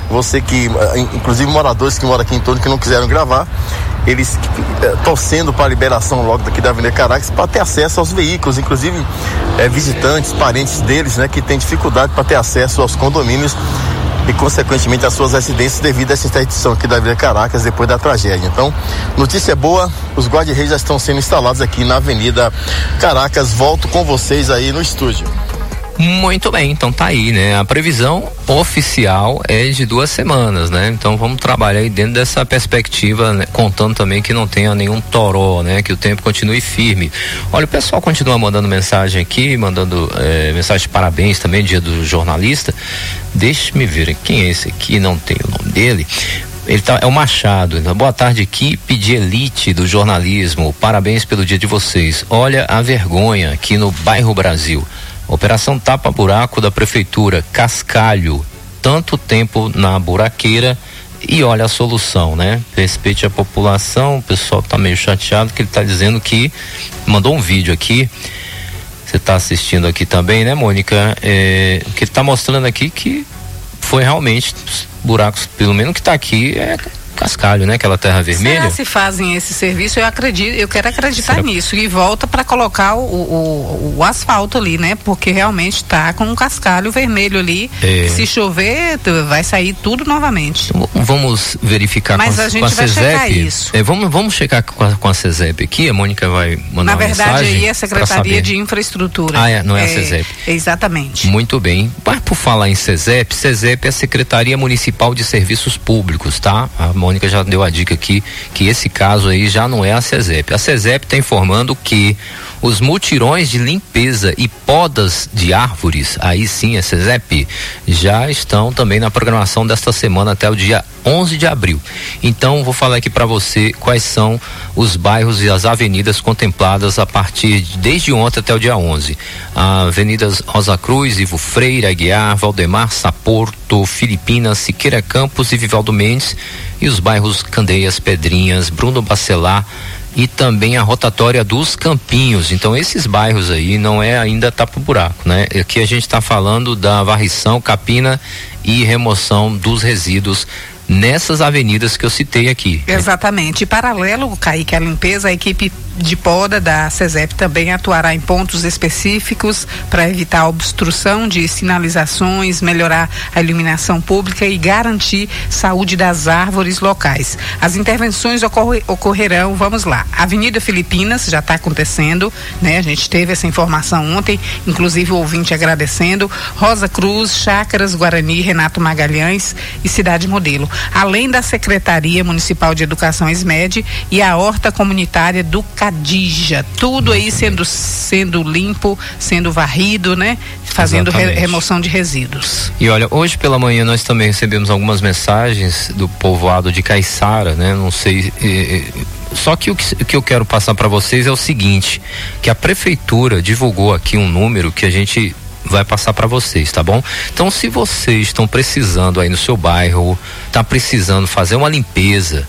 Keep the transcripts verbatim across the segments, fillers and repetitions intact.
Você que, inclusive moradores que moram aqui em torno que não quiseram gravar, eles é, torcendo para a liberação logo daqui da Avenida Caracas para ter acesso aos veículos, inclusive é, visitantes, parentes deles, né, que têm dificuldade para ter acesso aos condomínios e, consequentemente, às suas residências devido a essa interdição aqui da Avenida Caracas depois da tragédia. Então, notícia boa, os guarda-reis já estão sendo instalados aqui na Avenida Caracas. Volto com vocês aí no estúdio. Muito bem, então tá aí, né? A previsão oficial é de duas semanas, né? Então vamos trabalhar aí dentro dessa perspectiva, né? Contando também que não tenha nenhum toró, né? Que o tempo continue firme. Olha, o pessoal continua mandando mensagem aqui, mandando é, mensagem de parabéns também, dia do jornalista. Deixa-me ver quem é esse aqui, não tem o nome dele. Ele tá, é o Machado. Boa tarde, equipe de elite do jornalismo. Parabéns pelo dia de vocês. Olha a vergonha aqui no bairro Brasil. Operação Tapa Buraco da Prefeitura, Cascalho, tanto tempo na buraqueira e olha a solução, né? Respeite a população, o pessoal tá meio chateado que ele tá dizendo que, mandou um vídeo aqui, você tá assistindo aqui também, né, Mônica? É, que ele tá mostrando aqui que foi realmente buracos, pelo menos que tá aqui, é Cascalho, né? Aquela terra vermelha. Será se fazem esse serviço? Eu acredito, eu quero acreditar Será? nisso e volta para colocar o, o, o asfalto ali, né? Porque realmente tá com um cascalho vermelho ali. É. Se chover, vai sair tudo novamente. Vamos verificar. Mas com a, a gente com a vai CESEP. checar isso. É, vamos, vamos checar com a, com a CESEP aqui. A Mônica vai mandar Na uma verdade, mensagem. aí é a Secretaria de Infraestrutura. Ah, é, não é, é a CESEP. Exatamente. Muito bem. Mas por falar em CESEP, CESEP é a Secretaria Municipal de Serviços Públicos, tá? A Mônica já deu a dica aqui que esse caso aí já não é a CESEP. A CESEP está informando que os mutirões de limpeza e podas de árvores, aí sim a CESEP, já estão também na programação desta semana até o dia onze de abril. Então vou falar aqui para você quais são os bairros e as avenidas contempladas a partir de, desde ontem até o dia onze. A Avenidas Rosa Cruz, Ivo Freire, Aguiar, Valdemar, Saporto, Filipinas, Siqueira Campos e Vivaldo Mendes, e os bairros Candeias, Pedrinhas, Bruno Bacelar e também a rotatória dos Campinhos. Então esses bairros aí não é ainda tapa buraco, né? Aqui a gente está falando da varrição, capina e remoção dos resíduos nessas avenidas que eu citei aqui. Exatamente. E paralelo, Kaique, à limpeza, a equipe de poda da CESEP também atuará em pontos específicos para evitar a obstrução de sinalizações, melhorar a iluminação pública e garantir saúde das árvores locais. As intervenções ocorre, ocorrerão, vamos lá, Avenida Filipinas já está acontecendo, né? A gente teve essa informação ontem, inclusive o ouvinte agradecendo, Rosa Cruz, Chácaras, Guarani, Renato Magalhães e Cidade Modelo, além da Secretaria Municipal de Educação SMED e a Horta Comunitária do Cadija, tudo aí sendo, sendo limpo, sendo varrido, né? Fazendo re, remoção de resíduos. E olha, hoje pela manhã nós também recebemos algumas mensagens do povoado de Caiçara, né? Não sei, eh, só que o que, o que eu quero passar para vocês é o seguinte, que a prefeitura divulgou aqui um número que a gente vai passar para vocês, tá bom? Então, se vocês estão precisando aí no seu bairro, tá precisando fazer uma limpeza,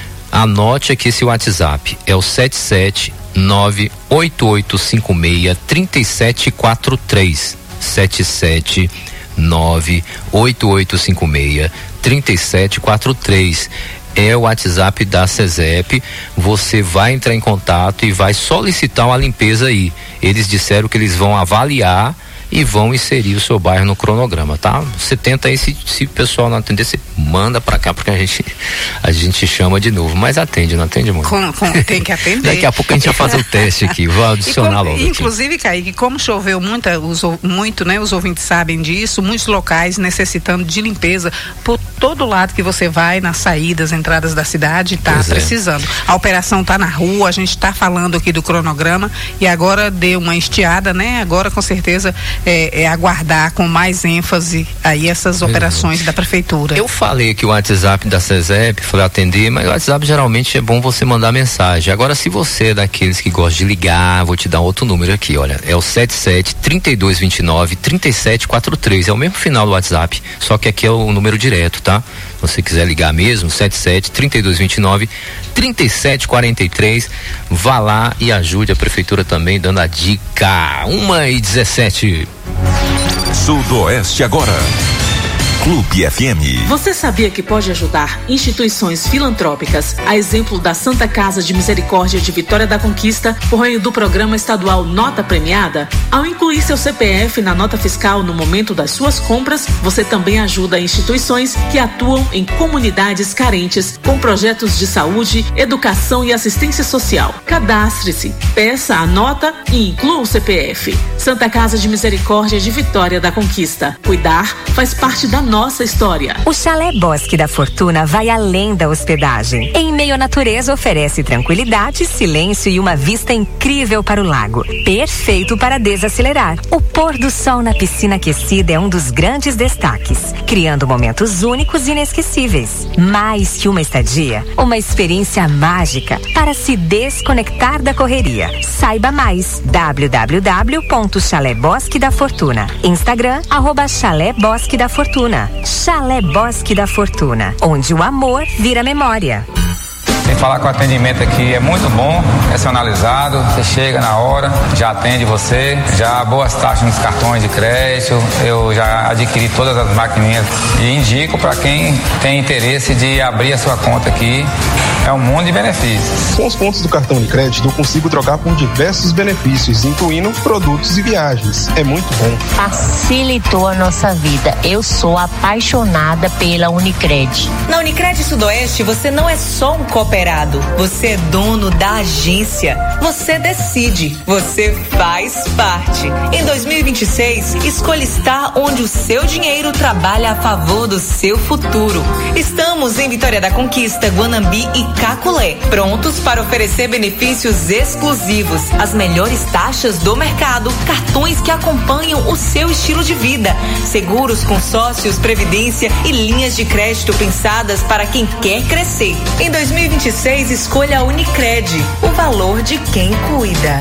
anote aqui esse WhatsApp, é o sete sete nove oito oito cinco seis três sete quatro três, sete sete nove oito oito cinco seis três sete quatro três. É o WhatsApp da CESEP. Você vai entrar em contato e vai solicitar uma limpeza aí. Eles disseram que eles vão avaliar e vão inserir o seu bairro no cronograma, tá? Você tenta aí, se, se o pessoal não atender, você manda pra cá, porque a gente, a gente chama de novo, mas atende, não atende muito? Com, com, tem que atender. Daqui a pouco a gente vai fazer o teste aqui, vou adicionar como, logo inclusive, Kaique, como choveu muita, os, muito, né, os ouvintes sabem disso, muitos locais necessitando de limpeza por todo lado que você vai, nas saídas, entradas da cidade, tá pois precisando. É. A operação tá na rua, a gente tá falando aqui do cronograma e agora deu uma estiada, né? Agora com certeza É, é aguardar com mais ênfase aí essas operações da prefeitura. Eu falei que o WhatsApp da CESEP, falei atender, mas o WhatsApp geralmente é bom você mandar mensagem. Agora, se você é daqueles que gosta de ligar, vou te dar outro número aqui, olha, é o sete sete três dois dois nove três sete quatro três, é o mesmo final do WhatsApp, só que aqui é o número direto, tá? Se você quiser ligar mesmo, sete sete três dois dois nove três sete quatro três, vá lá e ajude a prefeitura também dando a dica. uma e dezessete. Sudoeste agora. Clube F M. Você sabia que pode ajudar instituições filantrópicas, a exemplo da Santa Casa de Misericórdia de Vitória da Conquista, por meio do programa estadual Nota Premiada? Ao incluir seu C P F na nota fiscal no momento das suas compras, você também ajuda instituições que atuam em comunidades carentes com projetos de saúde, educação e assistência social. Cadastre-se, peça a nota e inclua o C P F. Santa Casa de Misericórdia de Vitória da Conquista. Cuidar faz parte da nossa história. O Chalé Bosque da Fortuna vai além da hospedagem. Em meio à natureza, oferece tranquilidade, silêncio e uma vista incrível para o lago. Perfeito para desacelerar. O pôr do sol na piscina aquecida é um dos grandes destaques, criando momentos únicos e inesquecíveis. Mais que uma estadia, uma experiência mágica para se desconectar da correria. Saiba mais. w w w ponto chalé bosque da fortuna. Instagram, arroba Chalé Bosque da Fortuna. Chalé Bosque da Fortuna, onde o amor vira memória. Sem falar que o atendimento aqui é muito bom, personalizado, você chega na hora, já atende você, já boas taxas nos cartões de crédito, eu já adquiri todas as maquininhas e indico para quem tem interesse de abrir a sua conta aqui, é um mundo de benefícios. Com os pontos do cartão de crédito eu consigo trocar por diversos benefícios, incluindo produtos e viagens, é muito bom. Facilitou a nossa vida, eu sou apaixonada pela Unicred. Na Unicred Sudoeste você não é só um cooperado, você é dono da agência, você decide, você faz parte. Em dois mil e vinte e seis, escolha estar onde o seu dinheiro trabalha a favor do seu futuro. Estamos em Vitória da Conquista, Guanambi e Caculé, prontos para oferecer benefícios exclusivos, as melhores taxas do mercado, cartões que acompanham o seu estilo de vida, seguros, consórcios, previdência e linhas de crédito pensadas para quem quer crescer. Em dois mil e vinte e seis, escolha a Unicred, o valor de quem cuida.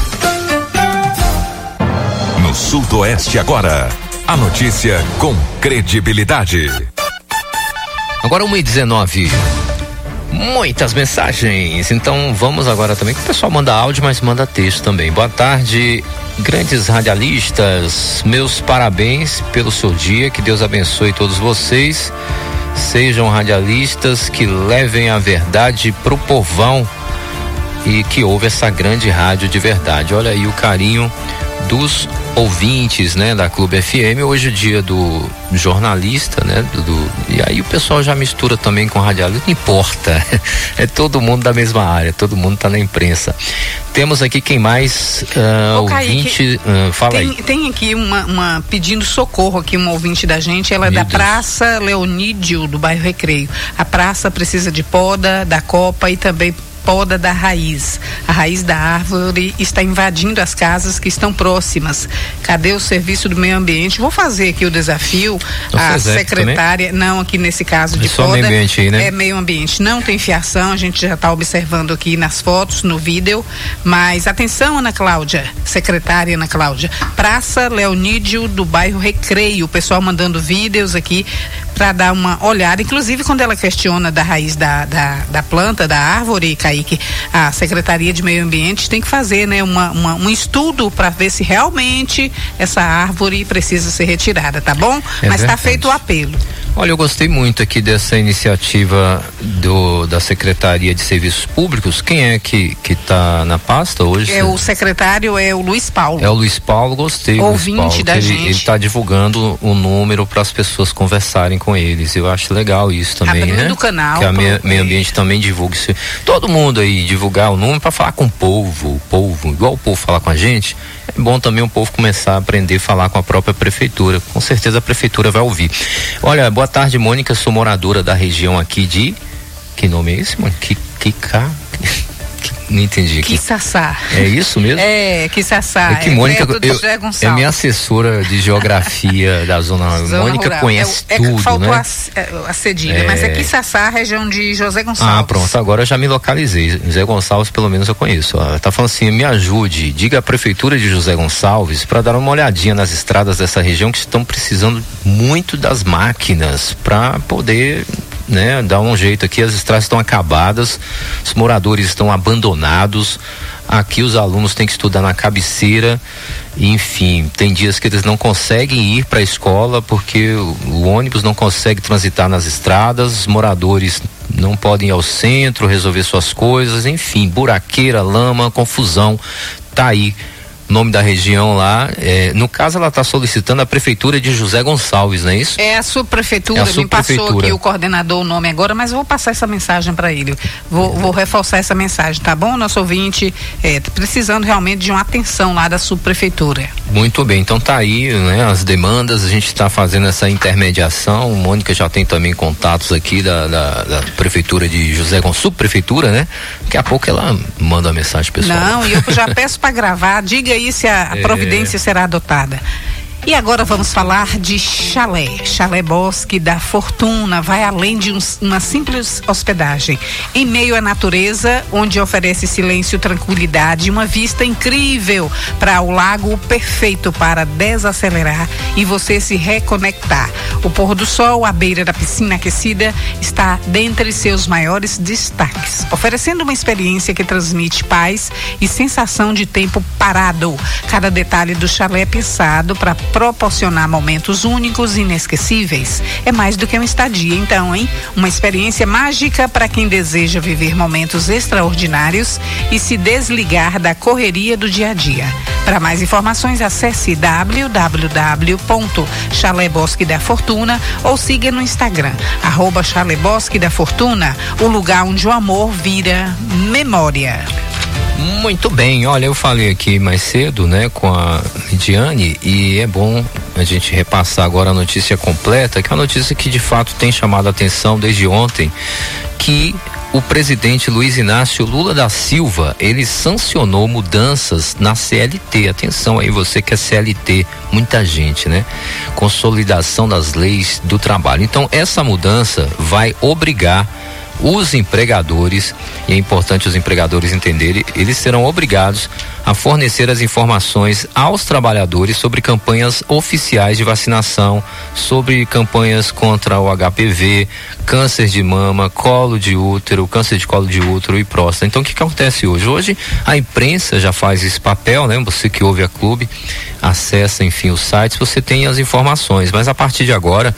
No Sudoeste agora, a notícia com credibilidade. Agora uma e dezenove. Muitas mensagens, então vamos agora também, que o pessoal manda áudio, mas manda texto também. Boa tarde, grandes radialistas, meus parabéns pelo seu dia, que Deus abençoe todos vocês, sejam radialistas que levem a verdade pro povão e que ouve essa grande rádio de verdade. Olha aí o carinho dos ouvintes, né, da Clube F M. Hoje é o dia do jornalista, né, do, do, e aí o pessoal já mistura também com radialista, não importa, é todo mundo da mesma área, todo mundo tá na imprensa. Temos aqui quem mais uh, Ô, ouvinte, Kaique, uh, fala tem, aí. Tem aqui uma, uma pedindo socorro aqui, uma ouvinte da gente, ela é Meu da Deus. Praça Leonídio, do bairro Recreio. A praça precisa de poda da copa e também poda da raiz. A raiz da árvore está invadindo as casas que estão próximas. Cadê o serviço do meio ambiente? Vou fazer aqui o desafio. O a SESEP secretária, também? Não aqui nesse caso de é só poda. meio ambiente aí, né? É meio ambiente. Não tem fiação, a gente já está observando aqui nas fotos, no vídeo. Mas atenção, Ana Cláudia, secretária Ana Cláudia. Praça Leonídio, do bairro Recreio. O pessoal mandando vídeos aqui para dar uma olhada. Inclusive, quando ela questiona da raiz da, da, da planta, da árvore, Kaique, a Secretaria de Meio Ambiente tem que fazer, né, uma, uma, um estudo para ver se realmente essa árvore precisa ser retirada, tá bom? É Mas está verdade. feito o apelo. Olha, eu gostei muito aqui dessa iniciativa do, da Secretaria de Serviços Públicos. Quem é que que está na pasta hoje? É, o secretário é o Luiz Paulo. É o Luiz Paulo, gostei. Ouvinte Luiz Paulo, da ele, gente. Ele está divulgando o número para as pessoas conversarem com eles. Eu acho legal isso também, Abrindo né? o canal que a pro- meio, meio ambiente também divulgue isso. Todo mundo aí divulgar o número para falar com o povo, o povo, igual o povo falar com a gente. É bom também o povo começar a aprender a falar com a própria prefeitura. Com certeza a prefeitura vai ouvir. Olha, boa tarde, Mônica. Sou moradora da região aqui de. Que nome é esse, mano? Que, que, ca... que Não entendi. Quissaçá. É isso mesmo? É, Quissaçá. É que Mônica, perto de eu, José é Gonçalves. minha assessora de geografia da zona, Zona Mônica rural. conhece é, é, tudo, faltou né? a, a cedilha, É. mas é Quissaçá, região de José Gonçalves. Ah, pronto, agora eu já me localizei. José Gonçalves, pelo menos eu conheço. Ó, tá falando assim, me ajude, diga à prefeitura de José Gonçalves para dar uma olhadinha nas estradas dessa região que estão precisando muito das máquinas para poder, né, dar um jeito aqui. As estradas estão acabadas, os moradores estão abandonados. Aqui os alunos têm que estudar na cabeceira, enfim, tem dias que eles não conseguem ir para a escola porque o, o ônibus não consegue transitar nas estradas, os moradores não podem ir ao centro resolver suas coisas, enfim, buraqueira, lama, confusão, tá aí. Nome da região lá, é, no caso ela está solicitando a prefeitura de José Gonçalves, não é isso? É a subprefeitura, é a subprefeitura. Me passou aqui o coordenador o nome agora, mas eu vou passar essa mensagem para ele, vou, vou reforçar essa mensagem, tá bom? Nosso ouvinte é, precisando realmente de uma atenção lá da subprefeitura. Muito bem, então tá aí, né, as demandas, a gente está fazendo essa intermediação, Mônica já tem também contatos aqui da, da, da prefeitura de José Gonçalves, subprefeitura, né? Daqui a pouco ela manda uma mensagem pessoal. Não, e eu já peço para gravar, diga aí se a, a providência é. será adotada. E agora vamos falar de chalé. Chalé Bosque da Fortuna vai além de um, uma simples hospedagem. Em meio à natureza, onde oferece silêncio, tranquilidade e uma vista incrível para o lago, perfeito para desacelerar e você se reconectar. O pôr do sol à beira da piscina aquecida está dentre seus maiores destaques, oferecendo uma experiência que transmite paz e sensação de tempo parado. Cada detalhe do chalé é pensado para proporcionar momentos únicos e inesquecíveis. É mais do que uma estadia, então, hein? Uma experiência mágica para quem deseja viver momentos extraordinários e se desligar da correria do dia a dia. Para mais informações, acesse w w w ponto chalé bosque da fortuna ou siga no Instagram, arroba Chalé Bosque da Fortuna, o lugar onde o amor vira memória. Muito bem, olha, eu falei aqui mais cedo, né, com a Lidiane, e é bom a gente repassar agora a notícia completa, que é uma notícia que de fato tem chamado a atenção desde ontem, que o presidente Luiz Inácio Lula da Silva, ele sancionou mudanças na C L T. Atenção aí, você que é C L T, muita gente, né? Consolidação das leis do trabalho. Então, essa mudança vai obrigar os empregadores, e é importante os empregadores entenderem, eles serão obrigados a fornecer as informações aos trabalhadores sobre campanhas oficiais de vacinação, sobre campanhas contra o H P V, câncer de mama, colo de útero, câncer de colo de útero e próstata. Então, o que que acontece hoje? Hoje a imprensa já faz esse papel, né? Você que ouve a Clube, acessa, enfim, os sites, você tem as informações, mas a partir de agora,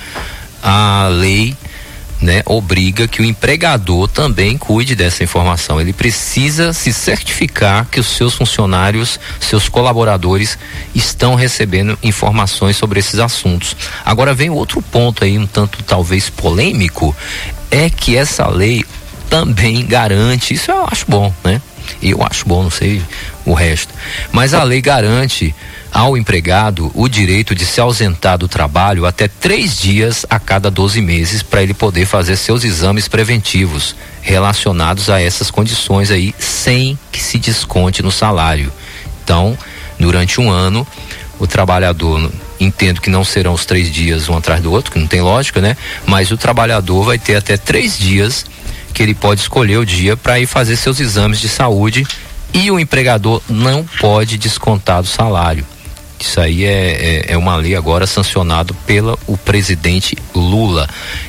a lei, né, obriga que o empregador também cuide dessa informação. Ele precisa se certificar que os seus funcionários, seus colaboradores estão recebendo informações sobre esses assuntos. Agora vem outro ponto aí, um tanto talvez polêmico, é que essa lei também garante, isso eu acho bom, né? Eu acho bom, não sei o resto, mas a lei garante ao empregado o direito de se ausentar do trabalho até três dias a cada doze meses para ele poder fazer seus exames preventivos relacionados a essas condições aí, sem que se desconte no salário. Então, durante um ano, o trabalhador, entendo que não serão os três dias um atrás do outro, que não tem lógica, né? Mas o trabalhador vai ter até três dias que ele pode escolher o dia para ir fazer seus exames de saúde, e o empregador não pode descontar do salário. Isso aí é, é, é uma lei agora sancionada pelo o presidente Lula,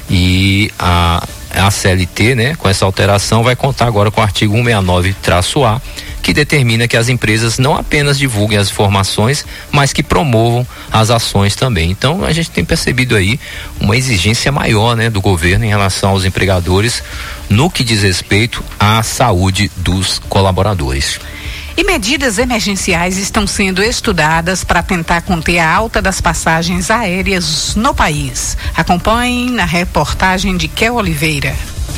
e a, a C L T, né, com essa alteração, vai contar agora com o artigo cento e sessenta e nove traço A, que determina que as empresas não apenas divulguem as informações, mas que promovam as ações também. Então, a gente tem percebido aí uma exigência maior, né, do governo em relação aos empregadores no que diz respeito à saúde dos colaboradores. E medidas emergenciais estão sendo estudadas para tentar conter a alta das passagens aéreas no país. Acompanhem na reportagem de Kel Oliveira.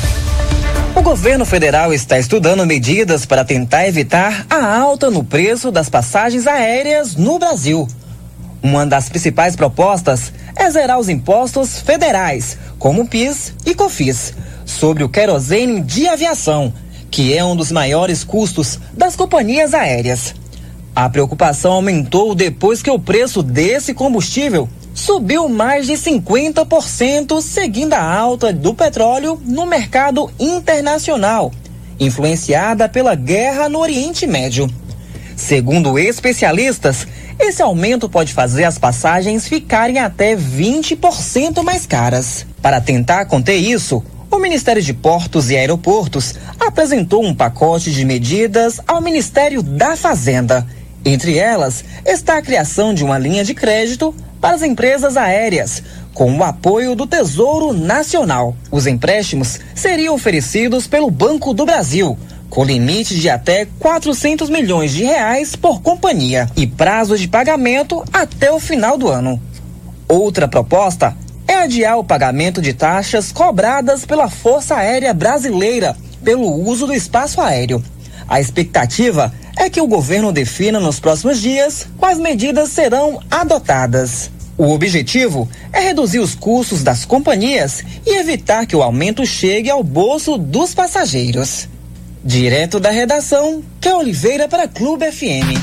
O governo federal está estudando medidas para tentar evitar a alta no preço das passagens aéreas no Brasil. Uma das principais propostas é zerar os impostos federais, como o PIS e COFINS, sobre o querosene de aviação, que é um dos maiores custos das companhias aéreas. A preocupação aumentou depois que o preço desse combustível subiu mais de cinquenta por cento, seguindo a alta do petróleo no mercado internacional, influenciada pela guerra no Oriente Médio. Segundo especialistas, esse aumento pode fazer as passagens ficarem até vinte por cento mais caras. Para tentar conter isso, o Ministério de Portos e Aeroportos apresentou um pacote de medidas ao Ministério da Fazenda. Entre elas está a criação de uma linha de crédito para as empresas aéreas, com o apoio do Tesouro Nacional. Os empréstimos seriam oferecidos pelo Banco do Brasil, com limite de até quatrocentos milhões de reais por companhia e prazo de pagamento até o final do ano. Outra proposta é adiar o pagamento de taxas cobradas pela Força Aérea Brasileira pelo uso do espaço aéreo. A expectativa é que o governo defina nos próximos dias quais medidas serão adotadas. O objetivo é reduzir os custos das companhias e evitar que o aumento chegue ao bolso dos passageiros. Direto da redação, Ké Oliveira para Clube F M.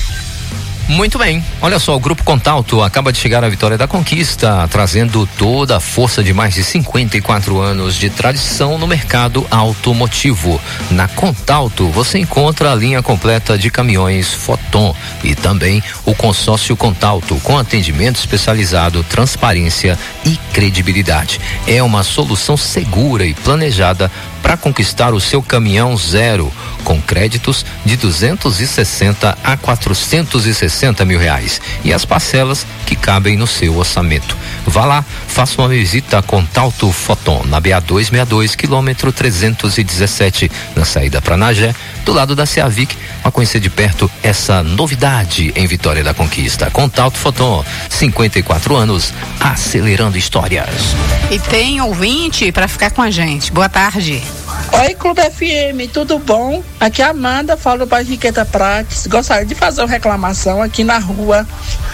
Muito bem, olha só, o Grupo Contalto acaba de chegar à Vitória da Conquista, trazendo toda a força de mais de cinquenta e quatro anos de tradição no mercado automotivo. Na Contalto você encontra a linha completa de caminhões Foton e também o consórcio Contalto, com atendimento especializado, transparência e credibilidade. É uma solução segura e planejada para conquistar o seu caminhão zero, com créditos de duzentos e sessenta a quatrocentos e sessenta mil reais e as parcelas que cabem no seu orçamento. Vá lá, faça uma visita a Contalto Foton, na B A duzentos e sessenta e dois, quilômetro trezentos e dezessete, na saída para Nagé, do lado da Ceavic, para conhecer de perto essa novidade em Vitória da Conquista. Contalto Foton, cinquenta e quatro anos, acelerando histórias. E tem ouvinte para ficar com a gente. Boa tarde. Oi, Clube F M, tudo bom? Aqui é a Amanda, falo para Riqueta Prates. Gostaria de fazer uma reclamação aqui na rua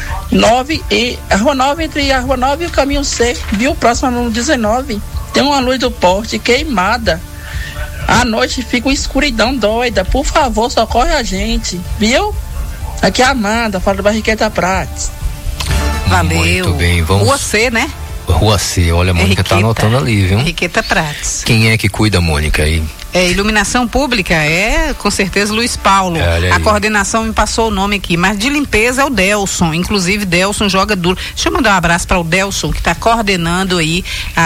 nove, e, a rua nove, entre a rua nove e o caminho C, viu? Próximo ao número dezenove. Tem uma luz do poste queimada. À noite fica uma escuridão doida. Por favor, socorre a gente, viu? Aqui é a Amanda, falo para Riqueta Prates. Valeu. Muito bem, vamos. Rua C, né? Rua C, olha, a Mônica tá anotando ali, viu? Riqueta Prates. Quem é que cuida, Mônica, aí? É, iluminação pública é, com certeza, Luiz Paulo. É, a coordenação me passou o nome aqui, mas de limpeza é o Delson. Inclusive, Delson joga duro. Deixa eu mandar um abraço para o Delson, que está coordenando aí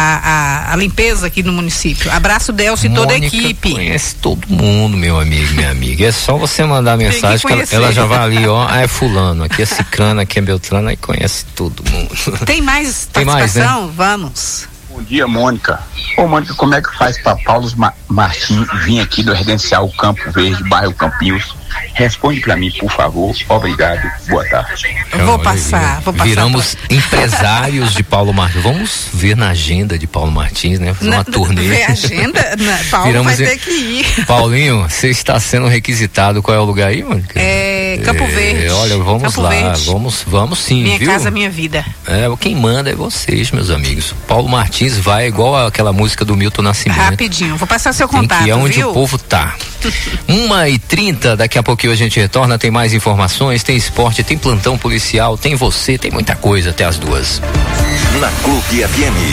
a, a, a limpeza aqui no município. Abraço, Delson, e toda a equipe. Conhece todo mundo, meu amigo, minha amiga. É só você mandar mensagem que ela, ela já vai ali, ó. Ah, é fulano, aqui é cicrano, aqui é beltrano, aí conhece todo mundo. Tem mais Tem participação? mais, né? Vamos. Bom dia, Mônica. Ô, Mônica, como é que faz para Paulo Ma- Martins vir aqui do Residencial Campo Verde, bairro Campinhos? Responde para mim, por favor. Obrigado. Boa tarde. Eu vou passar, vou passar. Viramos pra... empresários de Paulo Martins. Vamos ver na agenda de Paulo Martins, né? Fazer na, uma turnê. Ver a agenda? Na, Paulo Viramos vai ter que ir. Paulinho, você está sendo requisitado. Qual é o lugar aí, Mônica? É Campo Verde. É, olha, vamos Campo lá. Verde. Vamos, vamos sim, minha viu? Minha casa, minha vida. É, quem manda é vocês, meus amigos. Paulo Martins vai igual aquela música do Milton Nascimento. Rapidinho, vou passar seu contato, tem que ir onde viu? o povo tá. uma e trinta, daqui a pouquinho a gente retorna, tem mais informações, tem esporte, tem plantão policial, tem você, tem muita coisa até as duas. Na Clube F M.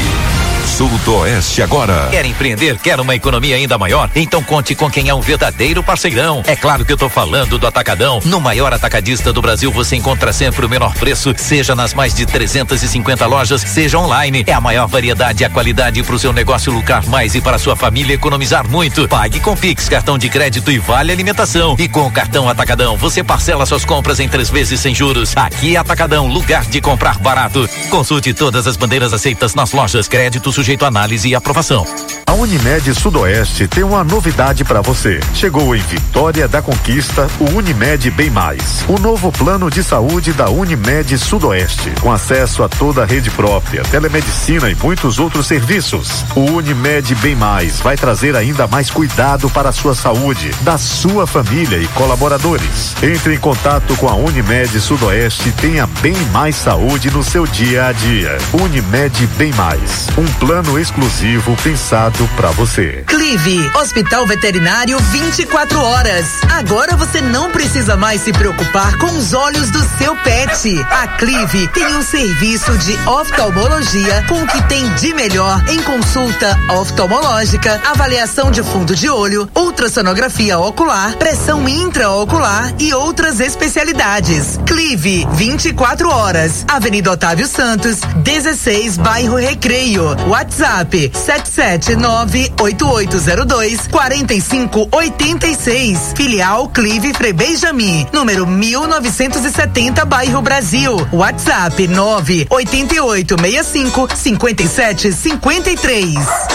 Sudoeste agora. Quer empreender? Quer uma economia ainda maior? Então conte com quem é um verdadeiro parceirão. É claro que eu tô falando do Atacadão. No maior atacadista do Brasil você encontra sempre o menor preço, seja nas mais de trezentas e cinquenta lojas, seja online. É a maior variedade e a qualidade para o seu negócio lucrar mais e para a sua família economizar muito. Pague com Pix, cartão de crédito e vale alimentação. E com o cartão Atacadão você parcela suas compras em três vezes sem juros. Aqui é Atacadão, lugar de comprar barato. Consulte todas as bandeiras aceitas nas lojas. Crédito sujeito a análise e aprovação. A Unimed Sudoeste tem uma novidade para você. Chegou em Vitória da Conquista o Unimed Bem Mais, o novo plano de saúde da Unimed Sudoeste, com acesso a toda a rede própria, telemedicina e muitos outros serviços. O Unimed Bem Mais vai trazer ainda mais cuidado para a sua saúde, da sua família e colaboradores. Entre em contato com a Unimed Sudoeste e tenha bem mais saúde no seu dia a dia. Unimed Bem Mais, um plano exclusivo pensado para você. Clive, Hospital Veterinário vinte e quatro horas. Agora você não precisa mais se preocupar com os olhos do seu pet. A Clive tem um serviço de oftalmologia com o que tem de melhor em consulta oftalmológica, avaliação de fundo de olho, ultrassonografia ocular, pressão intraocular e outras especialidades. Clive, vinte e quatro horas. Avenida Otávio Santos, dezesseis, bairro Recreio. WhatsApp sete sete nove nove oito oito zero dois quatro cinco oito seis. Filial Clive Frei Benjamin, número mil novecentos e setenta, bairro Brasil. WhatsApp nove oito oito seis cinco cinco sete cinco três.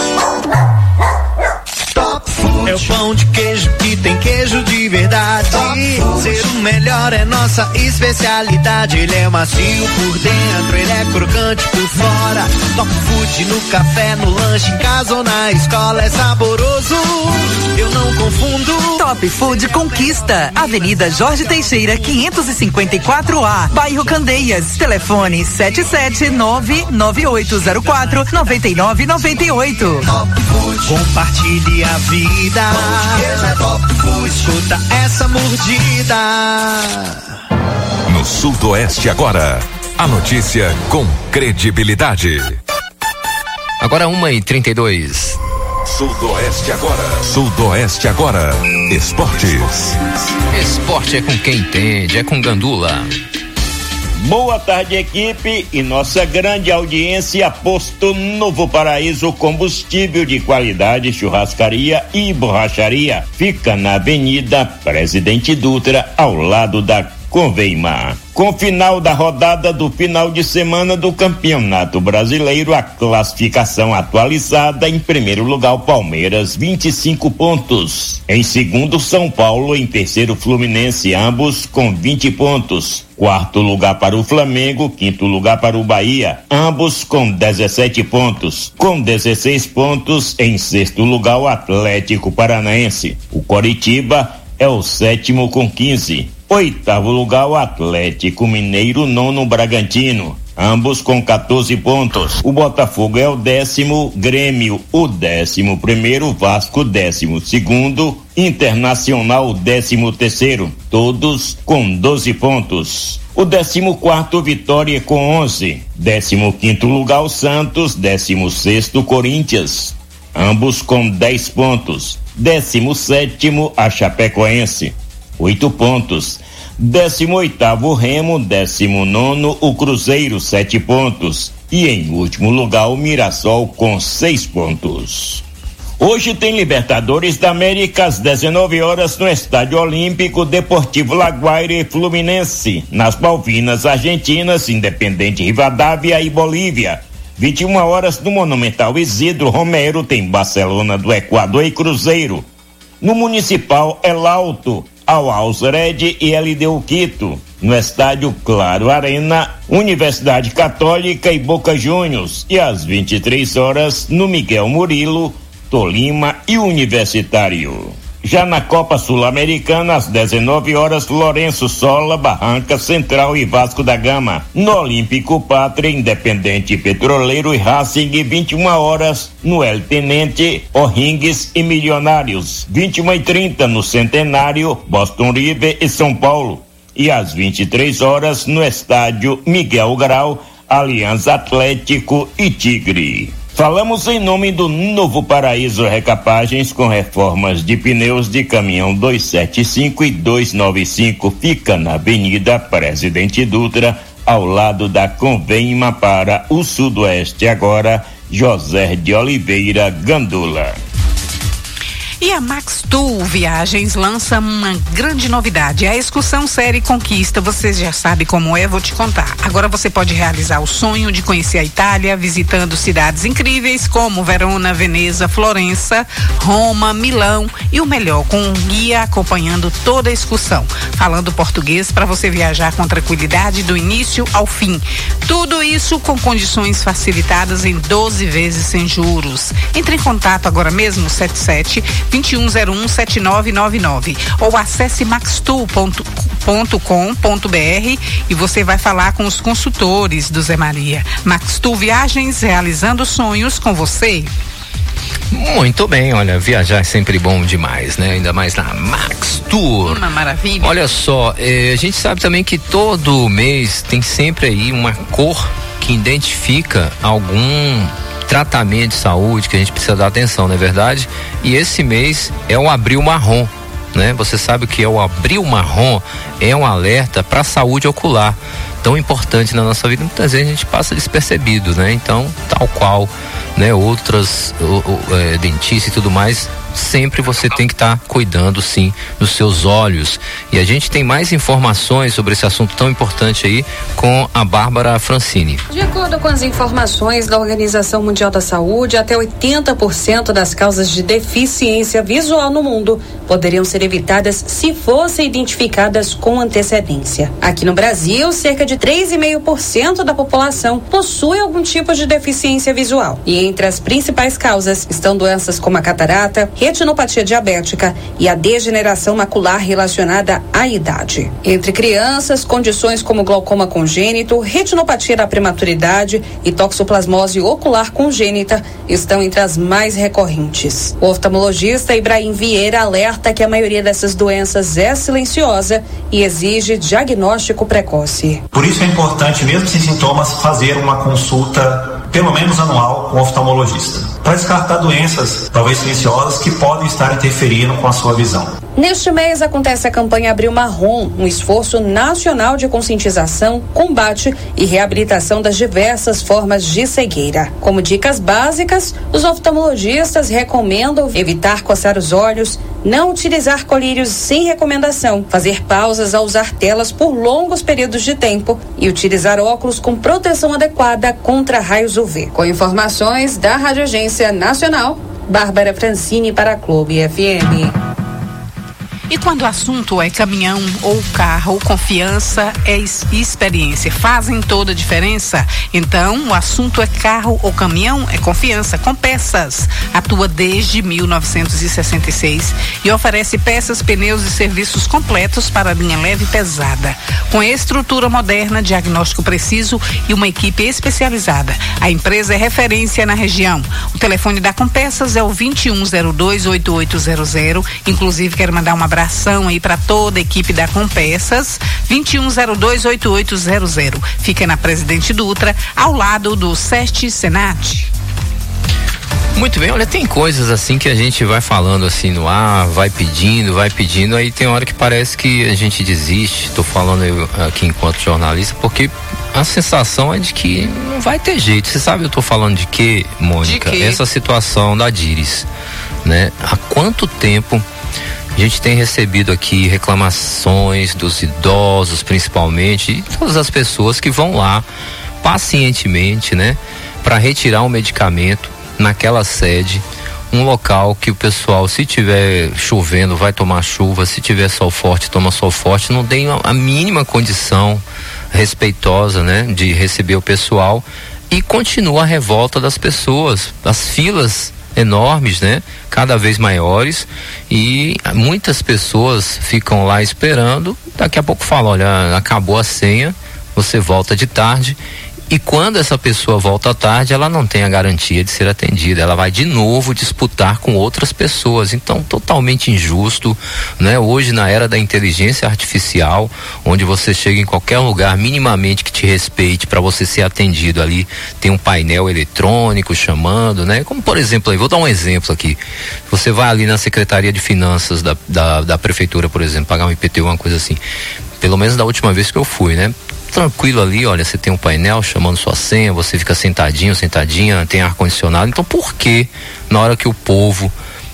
Top Food. É o pão de queijo que tem queijo de verdade. Ser o melhor é nossa especialidade. Ele é macio por dentro, ele é crocante por fora. Top Food no café, no lanche, em casa ou na escola é saboroso. Eu não confundo. Top Food Conquista, Avenida Jorge Teixeira, quinhentos e cinquenta e quatro A, bairro Candeias. Telefone sete sete nove nove oito zero quatro nove nove nove oito. Top Food. Compartilhe a vida. É Top Food. Escuta essa mordida. No Sudoeste agora, a notícia com credibilidade. Agora uma e trinta e dois. Sudoeste agora. Sudoeste agora. Esportes. Esporte é com quem entende, é com Gandula. Boa tarde, equipe, e nossa grande audiência. Posto Novo Paraíso, combustível de qualidade, churrascaria e borracharia. Fica na Avenida Presidente Dutra, ao lado da Conveimar. Com o final da rodada do final de semana do Campeonato Brasileiro, a classificação atualizada: em primeiro lugar o Palmeiras, vinte e cinco pontos. Em segundo, São Paulo. Em terceiro, Fluminense, ambos com vinte pontos. Quarto lugar para o Flamengo, quinto lugar para o Bahia, ambos com dezessete pontos. Com dezesseis pontos, em sexto lugar o Atlético Paranaense. O Coritiba é o sétimo com quinze. Oitavo lugar o Atlético Mineiro, nono Bragantino, ambos com quatorze pontos. O Botafogo é o décimo, Grêmio o décimo primeiro, Vasco décimo segundo, Internacional décimo terceiro, todos com doze pontos. O décimo quarto Vitória com onze, décimo quinto lugar o Santos, décimo sexto Corinthians, ambos com dez pontos. Décimo sétimo a Chapecoense, oito pontos. Décimo oitavo Remo, décimo nono o Cruzeiro, sete pontos. E em último lugar o Mirassol com seis pontos. Hoje tem Libertadores da América às dezenove horas no Estádio Olímpico. Deportivo Laguaira e Fluminense. Nas Malvinas Argentinas, Independente Rivadavia e Bolívia. vinte e uma horas no Monumental Isidro Romero tem Barcelona do Equador e Cruzeiro. No Municipal El Alto, Al-Auz Red e L D U Quito. No Estádio Claro Arena, Universidade Católica e Boca Juniors. E às vinte e três horas no Miguel Murilo, Tolima e Universitário. Já na Copa Sul-Americana, às dezenove horas, Lourenço Sola, Barranca Central e Vasco da Gama. No Olímpico Pátria, Independente Petroleiro e Racing, vinte e uma horas, no El Tenente, O'Higgins e Milionários. vinte e uma e trinta no Centenário, Boston River e São Paulo. E às vinte e três horas, no Estádio Miguel Grau, Aliança Atlético e Tigre. Falamos em nome do Novo Paraíso Recapagens, com reformas de pneus de caminhão duzentos e setenta e cinco e duzentos e noventa e cinco. Fica na Avenida Presidente Dutra, ao lado da Convenma, para o Sudoeste agora, José de Oliveira Gandula. E a Max Tour Viagens lança uma grande novidade, a excursão série Conquista. Você já sabe como é, vou te contar. Agora você pode realizar o sonho de conhecer a Itália, visitando cidades incríveis como Verona, Veneza, Florença, Roma, Milão, e o melhor, com um guia acompanhando toda a excursão, falando português para você viajar com tranquilidade do início ao fim. Tudo isso com condições facilitadas em doze vezes sem juros. Entre em contato agora mesmo, sete sete vinte e um zero um sete nove nove nove, ou acesse max tour ponto com ponto b r e você vai falar com os consultores do Zé Maria. Max Tour Viagens, realizando sonhos com você. Muito bem, olha, viajar é sempre bom demais, né? Ainda mais na Max Tour. Uma maravilha. Olha só, eh, a gente sabe também que todo mês tem sempre aí uma cor que identifica algum tratamento de saúde que a gente precisa dar atenção, não é verdade? E esse mês é o Abril Marrom, né? Você sabe o que é o Abril Marrom? É um alerta para a saúde ocular. tão importante na nossa vida, muitas vezes a gente passa despercebido, né? Então, tal qual, né, outras o, o, é, dentistas e tudo mais, sempre você tem que estar tá cuidando, sim, dos seus olhos. E a gente tem mais informações sobre esse assunto tão importante aí com a Bárbara Francini. De acordo com as informações da Organização Mundial da Saúde, até oitenta por cento das causas de deficiência visual no mundo poderiam ser evitadas se fossem identificadas com antecedência. Aqui no Brasil, cerca de três vírgula cinco por cento da população possui algum tipo de deficiência visual. E entre as principais causas estão doenças como a catarata, retinopatia diabética e a degeneração macular relacionada à idade. Entre crianças, condições como glaucoma congênito, retinopatia da prematuridade e toxoplasmose ocular congênita estão entre as mais recorrentes. O oftalmologista Ibrahim Vieira alerta que a maioria dessas doenças é silenciosa e exige diagnóstico precoce. Por isso é importante, mesmo sem sintomas, fazer uma consulta pelo menos anual com o oftalmologista, para descartar doenças, talvez silenciosas, que podem estar interferindo com a sua visão. Neste mês acontece a campanha Abril Marrom, um esforço nacional de conscientização, combate e reabilitação das diversas formas de cegueira. Como dicas básicas, os oftalmologistas recomendam evitar coçar os olhos, não utilizar colírios sem recomendação, fazer pausas ao usar telas por longos períodos de tempo e utilizar óculos com proteção adequada contra raios U V. Com informações da Rádio Agência Nacional, Bárbara Francini para a Clube F M. E quando o assunto é caminhão ou carro, confiança é experiência, fazem toda a diferença. Então, o assunto é carro ou caminhão, é confiança. Com Peças, atua desde mil novecentos e sessenta e seis e oferece peças, pneus e serviços completos para a linha leve e pesada. Com estrutura moderna, diagnóstico preciso e uma equipe especializada. A empresa é referência na região. O telefone da Com Peças é o vinte e um zero dois, oito oito zero zero. Inclusive, quero mandar um abraço abração aí para toda a equipe da Com Peças, vinte e um zero dois, oito oito zero zero. Fica na Presidente Dutra, ao lado do SEST Senat. Muito bem, olha, tem coisas assim que a gente vai falando assim no ar, vai pedindo, vai pedindo, aí tem hora que parece que a gente desiste. Tô falando eu aqui enquanto jornalista, porque a sensação é de que não vai ter jeito. Você sabe, eu tô falando de quê, Mônica? De quê? Essa situação da Díris, né? Há quanto tempo a gente tem recebido aqui reclamações dos idosos, principalmente, e todas as pessoas que vão lá pacientemente, né, para retirar um medicamento naquela sede, um local que o pessoal, se tiver chovendo, vai tomar chuva, se tiver sol forte, toma sol forte, não tem a mínima condição respeitosa, né, de receber o pessoal, e continua a revolta das pessoas, as filas enormes, né? Cada vez maiores, e muitas pessoas ficam lá esperando, daqui a pouco falam, olha, acabou a senha, você volta de tarde, e quando essa pessoa volta à tarde, ela não tem a garantia de ser atendida, ela vai de novo disputar com outras pessoas. Então, totalmente injusto, né? Hoje, na era da inteligência artificial, onde você chega em qualquer lugar minimamente que te respeite, para você ser atendido ali, tem um painel eletrônico chamando, né? Como, por exemplo, aí, vou dar um exemplo aqui, você vai ali na Secretaria de Finanças da, da, da Prefeitura, por exemplo, pagar um I P T U, uma coisa assim, pelo menos da última vez que eu fui, né? Tranquilo ali, olha, você tem um painel chamando sua senha, você fica sentadinho, sentadinha, tem ar-condicionado. Então, por que na hora que o povo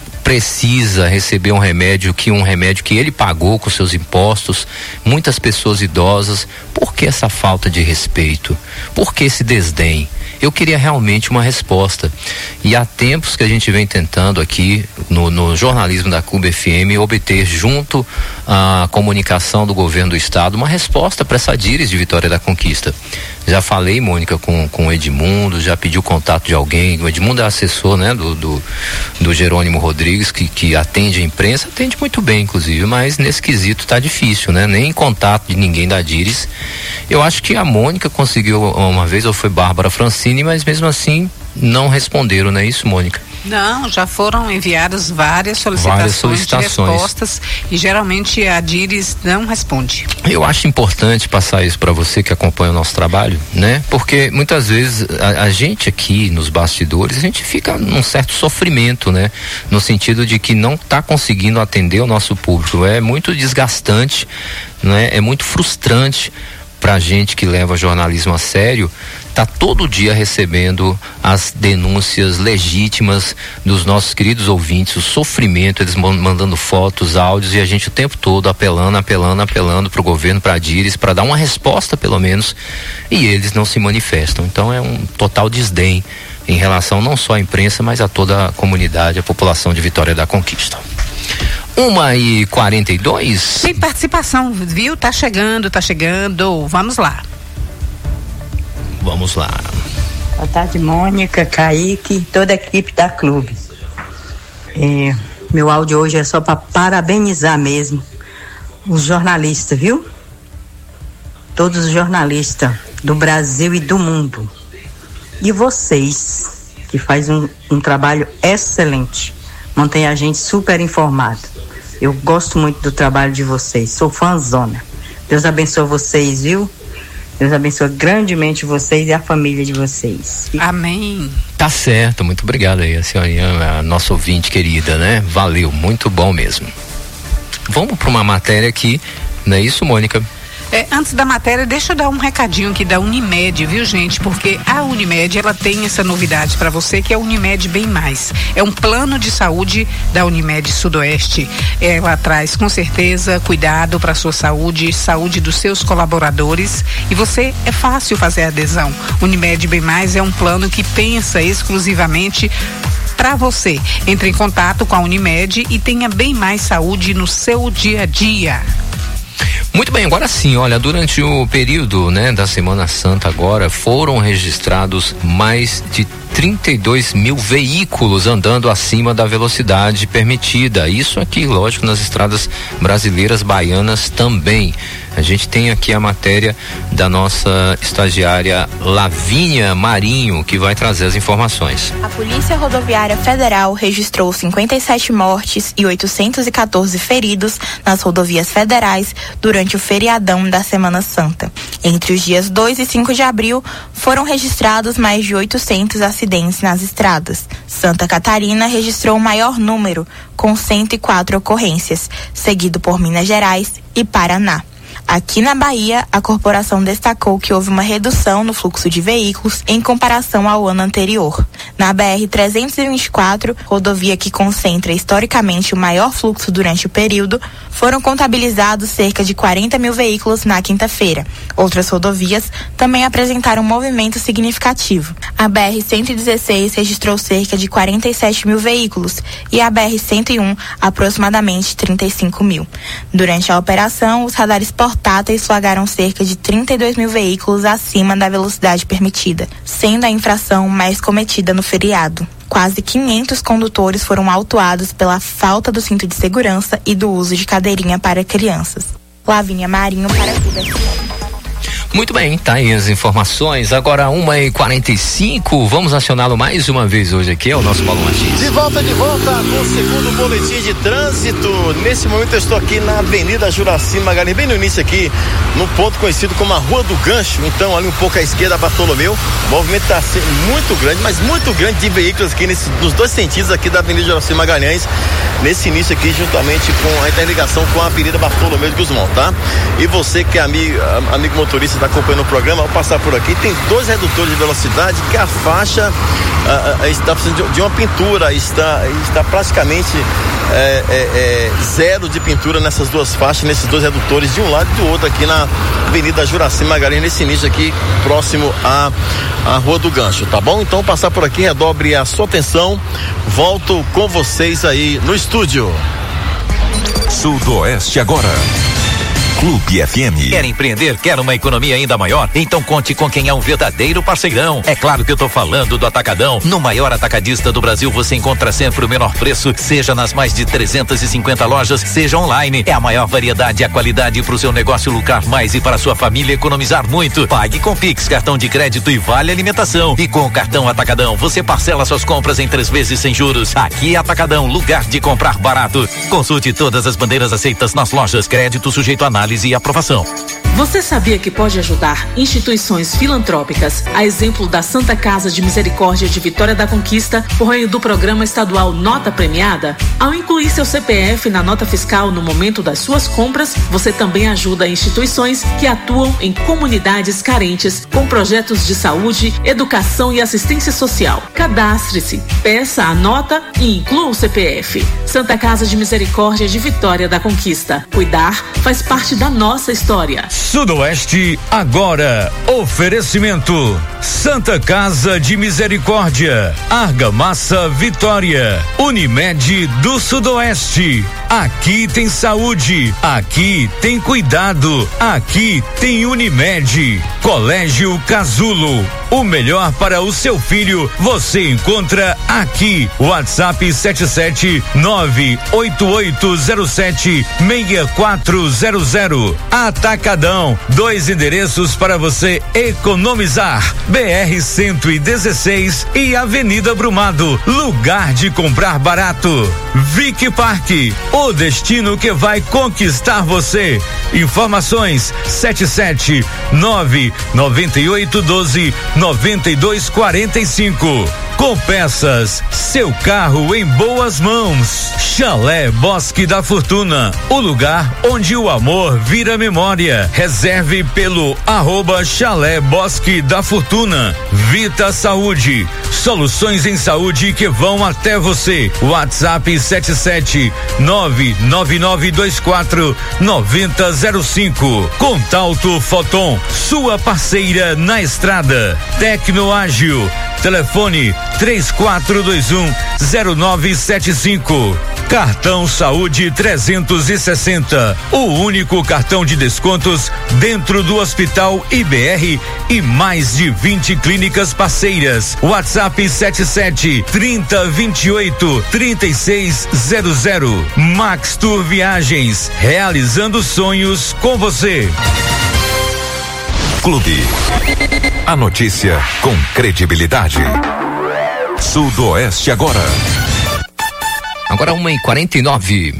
precisa receber um remédio, que um remédio que ele pagou com seus impostos, muitas pessoas idosas, por que essa falta de respeito? Por que esse desdém? Eu queria realmente uma resposta. E há tempos que a gente vem tentando aqui no, no jornalismo da Clube F M obter, junto à comunicação do governo do estado, uma resposta para essa Díris de Vitória da Conquista. Já falei, Mônica, com, com o Edmundo, já pedi o contato de alguém. O Edmundo é assessor, né, do, do, do Jerônimo Rodrigues, que, que atende a imprensa, atende muito bem, inclusive, mas nesse quesito tá difícil, né? Nem contato de ninguém da Díris. Eu acho que a Mônica conseguiu uma vez, ou foi Bárbara Francini, mas mesmo assim não responderam, não é isso, Mônica? Não, já foram enviadas várias solicitações, várias solicitações. de respostas, e geralmente a Díris não responde. Eu acho importante passar isso para você que acompanha o nosso trabalho, né? Porque muitas vezes a, a gente aqui nos bastidores, a gente fica num certo sofrimento, né? No sentido de que não está conseguindo atender o nosso público. É muito desgastante, né? É muito frustrante pra gente que leva jornalismo a sério, tá todo dia recebendo as denúncias legítimas dos nossos queridos ouvintes, o sofrimento, eles mandando fotos, áudios, e a gente o tempo todo apelando, apelando, apelando pro governo, pra Dires, para dar uma resposta pelo menos, e eles não se manifestam. Então é um total desdém em relação não só à imprensa, mas a toda a comunidade, a população de Vitória da Conquista. Uma e quarenta e dois. Tem participação, viu? Tá chegando, tá chegando. Vamos lá. Vamos lá. Boa tarde, Mônica, Kaique, toda a equipe da Clube. É, meu áudio hoje é só para parabenizar mesmo os jornalistas, viu? Todos os jornalistas do Brasil e do mundo. E vocês, que fazem um, um trabalho excelente, mantém a gente super informado. Eu gosto muito do trabalho de vocês, sou fãzona. Deus abençoe vocês, viu? Deus abençoe grandemente vocês e a família de vocês. Amém. Tá certo, muito obrigado aí, a senhorinha, a nossa ouvinte querida, né? Valeu, muito bom mesmo. Vamos para uma matéria aqui, não é isso, Mônica? É, antes da matéria, deixa eu dar um recadinho aqui da Unimed, viu, gente? Porque a Unimed, ela tem essa novidade para você, que é a Unimed Bem Mais. É um plano de saúde da Unimed Sudoeste. Ela traz, com certeza, cuidado para a sua saúde, saúde dos seus colaboradores. E você, é fácil fazer a adesão. Unimed Bem Mais é um plano que pensa exclusivamente para você. Entre em contato com a Unimed e tenha bem mais saúde no seu dia a dia. Muito bem, agora sim, olha, durante o período, né, da Semana Santa agora, foram registrados mais de trinta e dois mil veículos andando acima da velocidade permitida. Isso aqui, lógico, nas estradas brasileiras, baianas também. A gente tem aqui a matéria da nossa estagiária Lavínia Marinho, que vai trazer as informações. A Polícia Rodoviária Federal registrou cinquenta e sete mortes e oitocentos e quatorze feridos nas rodovias federais durante o feriadão da Semana Santa. Entre os dias dois e cinco de abril, foram registrados mais de oitocentos acidentes nas estradas. Santa Catarina registrou o maior número, com cento e quatro ocorrências, seguido por Minas Gerais e Paraná. Aqui na Bahia, a corporação destacou que houve uma redução no fluxo de veículos em comparação ao ano anterior. Na B R trezentos e vinte e quatro, rodovia que concentra historicamente o maior fluxo durante o período, foram contabilizados cerca de quarenta mil veículos na quinta-feira. Outras rodovias também apresentaram um movimento significativo. A B R cento e dezesseis registrou cerca de quarenta e sete mil veículos e a B R cento e um aproximadamente trinta e cinco mil. Durante a operação, os radares portáteis flagraram cerca de trinta e dois mil veículos acima da velocidade permitida, sendo a infração mais cometida no feriado. Quase quinhentos condutores foram autuados pela falta do cinto de segurança e do uso de cadeirinha para crianças. Lavínia Marinho para Clube F M. Muito bem, tá aí as informações. Agora uma e quarenta e cinco, vamos acioná-lo mais uma vez hoje aqui, é o nosso Paulo Martins. De volta, de volta com o segundo boletim de trânsito. Nesse momento eu estou aqui na Avenida Juraci Magalhães, bem no início aqui, no ponto conhecido como a Rua do Gancho. Então ali um pouco à esquerda, Bartolomeu. O movimento está muito grande, mas muito grande de veículos aqui nesse, nos dois sentidos aqui da Avenida Juraci Magalhães. Nesse início aqui, juntamente com a interligação com a Avenida Bartolomeu de Guzmão, tá? E você que é amigo, amigo motorista, está acompanhando o programa, ao passar por aqui, tem dois redutores de velocidade que a faixa uh, uh, está precisando de, de uma pintura, está, está praticamente é, é, é, zero de pintura nessas duas faixas, nesses dois redutores, de um lado e do outro aqui na Avenida Juraci Magalhães, nesse início aqui, próximo à, à Rua do Gancho, tá bom? Então, passar por aqui, redobre a sua atenção, volto com vocês aí no estúdio. Sudoeste agora. Clube F M. Quer empreender? Quer uma economia ainda maior? Então conte com quem é um verdadeiro parceirão. É claro que eu tô falando do Atacadão. No maior atacadista do Brasil você encontra sempre o menor preço, seja nas mais de trezentas e cinquenta lojas, seja online. É a maior variedade e a qualidade para o seu negócio lucrar mais e para a sua família economizar muito. Pague com Pix, cartão de crédito e vale alimentação. E com o cartão Atacadão você parcela suas compras em três vezes sem juros. Aqui é Atacadão, lugar de comprar barato. Consulte todas as bandeiras aceitas nas lojas. Crédito sujeito a análise análise e aprovação. Você sabia que pode ajudar instituições filantrópicas, a exemplo da Santa Casa de Misericórdia de Vitória da Conquista, por meio do programa estadual Nota Premiada? Ao incluir seu C P F na nota fiscal no momento das suas compras, você também ajuda instituições que atuam em comunidades carentes com projetos de saúde, educação e assistência social. Cadastre-se, peça a nota e inclua o C P F. Santa Casa de Misericórdia de Vitória da Conquista. Cuidar faz parte da nossa história. Sudoeste agora. Oferecimento: Santa Casa de Misericórdia, Argamassa Vitória, Unimed do Sudoeste. Aqui tem saúde, aqui tem cuidado, aqui tem Unimed. Colégio Casulo, o melhor para o seu filho você encontra aqui. WhatsApp sete sete nove oito oito zero sete seis quatro zero zero. Atacadão, dois endereços para você economizar: B R cento e dezesseis e Avenida Brumado, lugar de comprar barato. Vic Parque, o destino que vai conquistar você. Informações sete sete nove nove oito um dois nove dois quatro cinco. Com Peças, seu carro em boas mãos. Chalé Bosque da Fortuna, o lugar onde o amor vira memória. Reserve pelo arroba Chalé Bosque da Fortuna. Vita Saúde, soluções em saúde que vão até você. WhatsApp sete sete nove nove nove dois quatro nove zero zero cinco. Contalto Foton, sua parceira na estrada. Tecnoágil, telefone três quatro dois um zero nove sete cinco. Cartão Saúde trezentos e sessenta, o único cartão de descontos dentro do Hospital I B R e mais de vinte clínicas parceiras. WhatsApp sete sete trinta vinte e oito trinta e seis zero zero. Max Tour Viagens, realizando sonhos com você. Clube. A notícia com credibilidade. Sudoeste agora. Agora uma e quarenta e nove.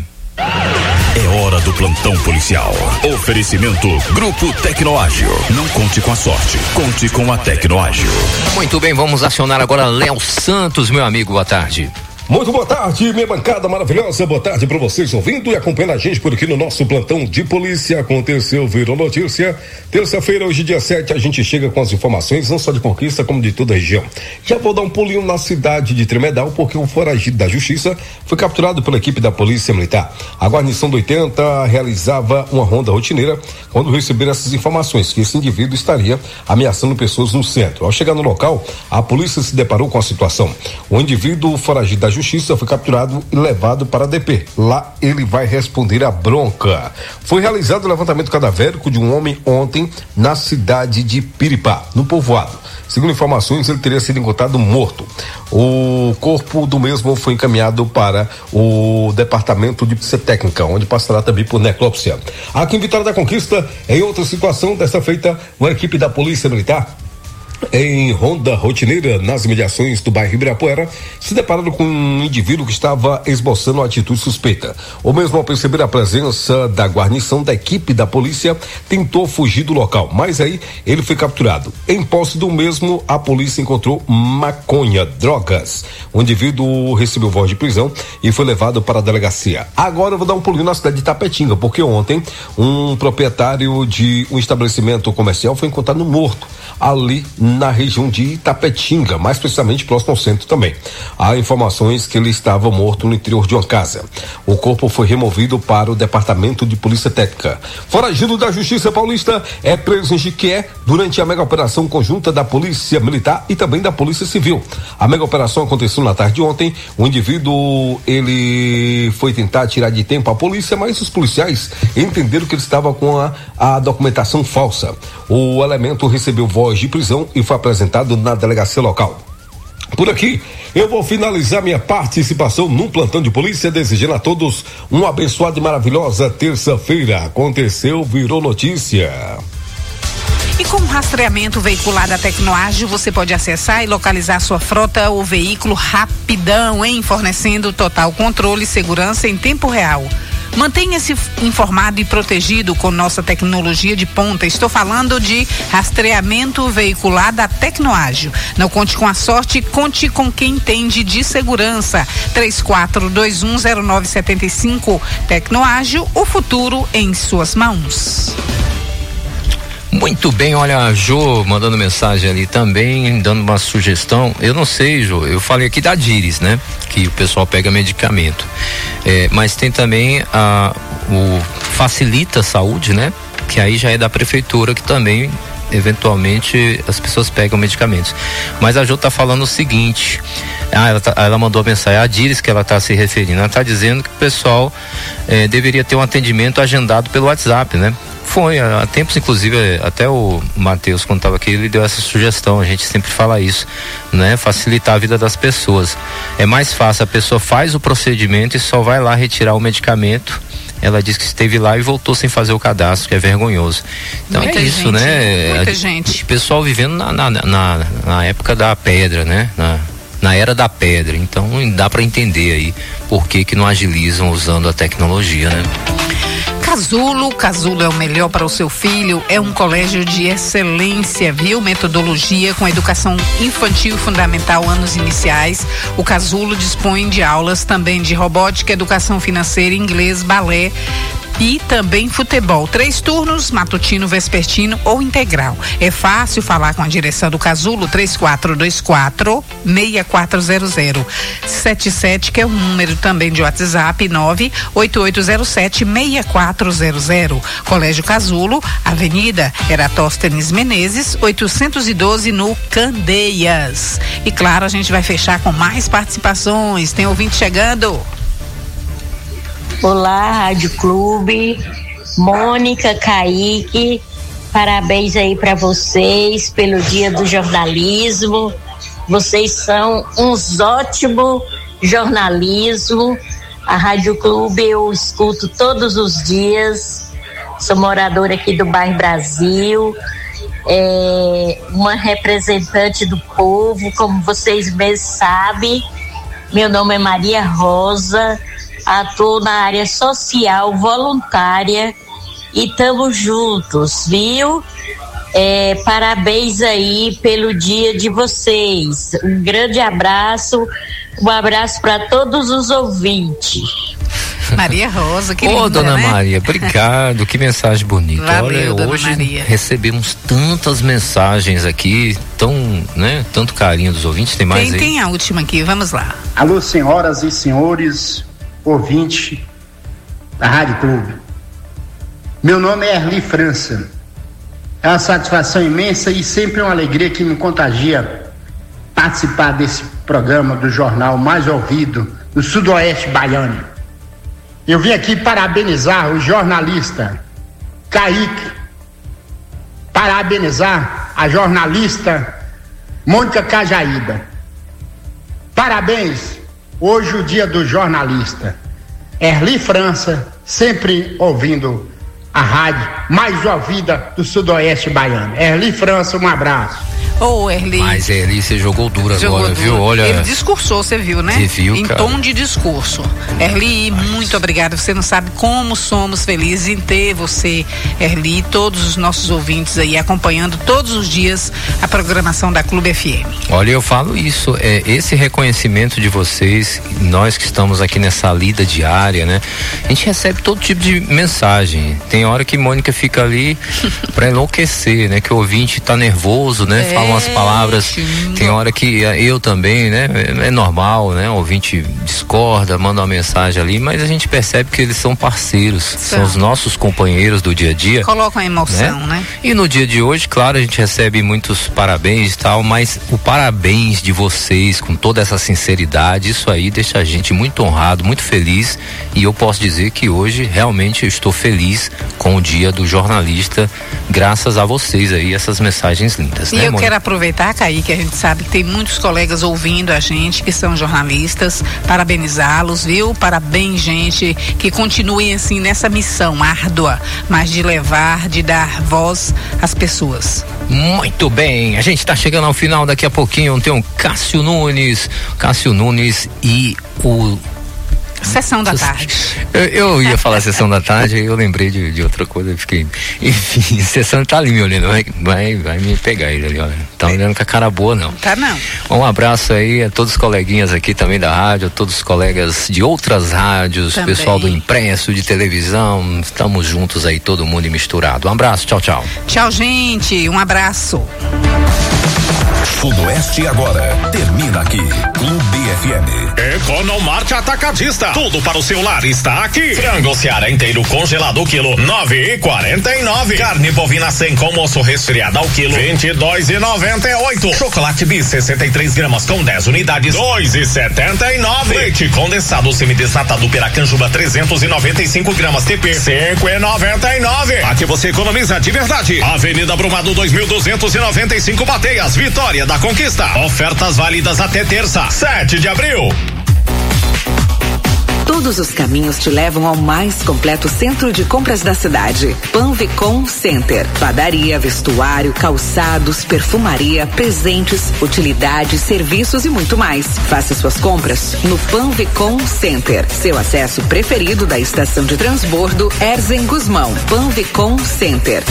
É hora do plantão policial. Oferecimento Grupo Tecnoágil. Não conte com a sorte, conte com a Tecnoágil. Muito bem, vamos acionar agora Léo Santos, meu amigo, boa tarde. Muito boa tarde, minha bancada maravilhosa, boa tarde para vocês ouvindo e acompanhando a gente por aqui no nosso plantão de polícia. Aconteceu, virou notícia. Terça-feira, hoje dia sete, a gente chega com as informações, não só de Conquista, como de toda a região. Já vou dar um pulinho na cidade de Tremedal, porque o foragido da Justiça foi capturado pela equipe da Polícia Militar. A guarnição do oitenta realizava uma ronda rotineira quando receberam essas informações, que esse indivíduo estaria ameaçando pessoas no centro. Ao chegar no local, a polícia se deparou com a situação. O indivíduo foragido da Justiça foi capturado e levado para a D P. Lá ele vai responder à bronca. Foi realizado o levantamento cadavérico de um homem ontem na cidade de Piripá, no povoado. Segundo informações, ele teria sido encontrado morto. O corpo do mesmo foi encaminhado para o departamento de Polícia Técnica, onde passará também por necrópsia. Aqui em Vitória da Conquista, em outra situação, desta feita, uma equipe da Polícia Militar, em ronda rotineira nas imediações do bairro Ibirapuera, se depararam com um indivíduo que estava esboçando uma atitude suspeita. O mesmo, ao perceber a presença da guarnição da equipe da polícia, tentou fugir do local, mas aí ele foi capturado. Em posse do mesmo, a polícia encontrou maconha, drogas. O indivíduo recebeu voz de prisão e foi levado para a delegacia. Agora eu vou dar um pulinho na cidade de Tapetinga, porque ontem um proprietário de um estabelecimento comercial foi encontrado morto ali na região de Itapetinga, mais precisamente próximo ao centro também. Há informações que ele estava morto no interior de uma casa. O corpo foi removido para o departamento de polícia técnica. Foragido da Justiça Paulista é preso em Jiquié durante a mega operação conjunta da Polícia Militar e também da Polícia Civil. A mega operação aconteceu na tarde de ontem. O indivíduo, ele foi tentar tirar de tempo a polícia, mas os policiais entenderam que ele estava com a, a documentação falsa. O elemento recebeu voz de prisão e foi apresentado na delegacia local. Por aqui, eu vou finalizar minha participação num plantão de polícia, desejando a todos uma abençoada e maravilhosa terça-feira. Aconteceu, virou notícia. E com o rastreamento veicular da Tecnoágil, você pode acessar e localizar sua frota ou veículo rapidão, hein? Fornecendo total controle e segurança em tempo real. Mantenha-se informado e protegido com nossa tecnologia de ponta. Estou falando de rastreamento veicular da Tecnoágil. Não conte com a sorte, conte com quem entende de segurança. três quatro dois um zero nove sete cinco. Tecnoágil, o futuro em suas mãos. Muito bem, olha, a Jô mandando mensagem ali também, dando uma sugestão. Eu não sei, Jô, eu falei aqui da Díris, né? Que o pessoal pega medicamento. É, mas tem também a, o Facilita a Saúde, né? Que aí já é da prefeitura, que também, eventualmente, as pessoas pegam medicamentos. Mas a Jô tá falando o seguinte, ah, ela, tá, ela mandou a mensagem, a Díris que ela tá se referindo, ela tá dizendo que o pessoal é, deveria ter um atendimento agendado pelo WhatsApp, né? Foi, há tempos, inclusive, até o Matheus, quando estava aqui, ele deu essa sugestão, a gente sempre fala isso, né? Facilitar a vida das pessoas. É mais fácil, a pessoa faz o procedimento e só vai lá retirar o medicamento. Ela disse que esteve lá e voltou sem fazer o cadastro, que é vergonhoso. Então muita é isso, gente, né? Muita a, gente. O pessoal vivendo na, na, na, na época da pedra, né? Na, na era da pedra. Então dá para entender aí por que que não agilizam usando a tecnologia, né? Casulo, Casulo é o melhor para o seu filho, é um colégio de excelência, viu? Metodologia com educação infantil fundamental, anos iniciais. O Casulo dispõe de aulas também de robótica, educação financeira, inglês, balé e também futebol. Três turnos, matutino, vespertino ou integral. É fácil falar com a direção do Casulo, três quatro dois quatro, seis quatro zero zero sete sete, que é o número também de WhatsApp, nove oito oito zero sete seis quatro zero zero. Colégio Casulo, Avenida Eratóstenes Menezes, oitocentos e doze, no Candeias. E claro, a gente vai fechar com mais participações. Tem ouvinte chegando. Olá, Rádio Clube, Mônica, Kaique, parabéns aí para vocês pelo Dia do Jornalismo. Vocês são uns ótimos jornalismo. A Rádio Clube eu escuto todos os dias. Sou moradora aqui do bairro Brasil, é uma representante do povo, como vocês mesmos sabem. Meu nome é Maria Rosa. Atuo na área social, voluntária e estamos juntos, viu? É, parabéns aí pelo dia de vocês. Um grande abraço, um abraço para todos os ouvintes. Maria Rosa, que Ô, linda, dona né? Maria, obrigado, que mensagem bonita. Valeu, Olha, dona hoje Maria. recebemos tantas mensagens aqui, tão, né, tanto carinho dos ouvintes, tem mais Tem, aí? tem a última aqui, vamos lá. Alô, senhoras e senhores, ouvinte da Rádio Clube. Meu nome é Erli França. É uma satisfação imensa e sempre uma alegria que me contagia participar desse programa do jornal mais ouvido do Sudoeste Baiano. Eu vim aqui parabenizar o jornalista Kaique, parabenizar a jornalista Mônica Cajaíba. Parabéns, hoje o dia do jornalista. Erli França, sempre ouvindo a rádio mais ouvida do Sudoeste Baiano. Erli França, um abraço. Ô, Erli. Mas Erli, você jogou duro Jogou agora, duro. viu? Olha. Ele discursou, você viu, né? Você viu, em cara. tom de discurso. Erli, muito obrigada. Você não sabe como somos felizes em ter você, Erli, e todos os nossos ouvintes aí acompanhando todos os dias a programação da Clube F M. Olha, eu falo isso, é esse reconhecimento de vocês, nós que estamos aqui nessa lida diária, né? A gente recebe todo tipo de mensagem. Tem hora que Mônica fica ali pra enlouquecer, né? Que o ouvinte tá nervoso, né? É, Fala umas palavras. xinga. Tem hora que eu também, né? É normal, né? O ouvinte discorda, manda uma mensagem ali, mas a gente percebe que eles são parceiros, são, são os nossos companheiros do dia a dia. Colocam a emoção, né? né? E no dia de hoje, claro, a gente recebe muitos parabéns e tal, mas o parabéns de vocês com toda essa sinceridade, isso aí deixa a gente muito honrado, muito feliz, e eu posso dizer que hoje realmente eu estou feliz com o dia do jornalista, graças a vocês aí, essas mensagens lindas, E né, eu Mônica? quero aproveitar, Kaique, que a gente sabe que tem muitos colegas ouvindo a gente, que são jornalistas, parabenizá-los, viu? Parabéns, gente, que continuem assim nessa missão árdua, mas de levar, de dar voz às pessoas. Muito bem, a gente está chegando ao final, daqui a pouquinho tem o Cássio Nunes, Cássio Nunes e o Sessão da tarde. Eu, eu ia falar sessão da tarde, aí eu lembrei de, de outra coisa, eu fiquei, enfim, sessão tá ali me olhando, vai, vai, vai me pegar ele ali, olha, tá olhando com a cara boa não. Tá não. Um abraço aí a todos os coleguinhas aqui também da rádio, a todos os colegas de outras rádios, também. Pessoal do impresso, de televisão, estamos juntos aí, todo mundo misturado. Um abraço, tchau, tchau. Tchau, gente, um abraço. Sudoeste agora termina aqui. Clube F M. Economarte Atacadista. Tudo para o seu lar está aqui. Frango Seara inteiro congelado quilo nove e quarenta e nove. Carne bovina sem com moço resfriada ao quilo vinte e dois e noventa e oito. Chocolate Bis sessenta e três gramas com dez unidades dois e setenta e nove. Leite condensado semidesnatado Piracanjuba trezentos e noventa e cinco gramas T P cinco e noventa e nove. Aqui você economiza de verdade. Avenida Brumado dois mil duzentos e noventa e cinco Bateias, Vitória da Conquista. Ofertas válidas até terça, sete de abril. Todos os caminhos te levam ao mais completo centro de compras da cidade. Panvicom Center. Padaria, vestuário, calçados, perfumaria, presentes, utilidades, serviços e muito mais. Faça suas compras no Panvicom Center. Seu acesso preferido da estação de transbordo Erzen Guzmão. Panvicom Center.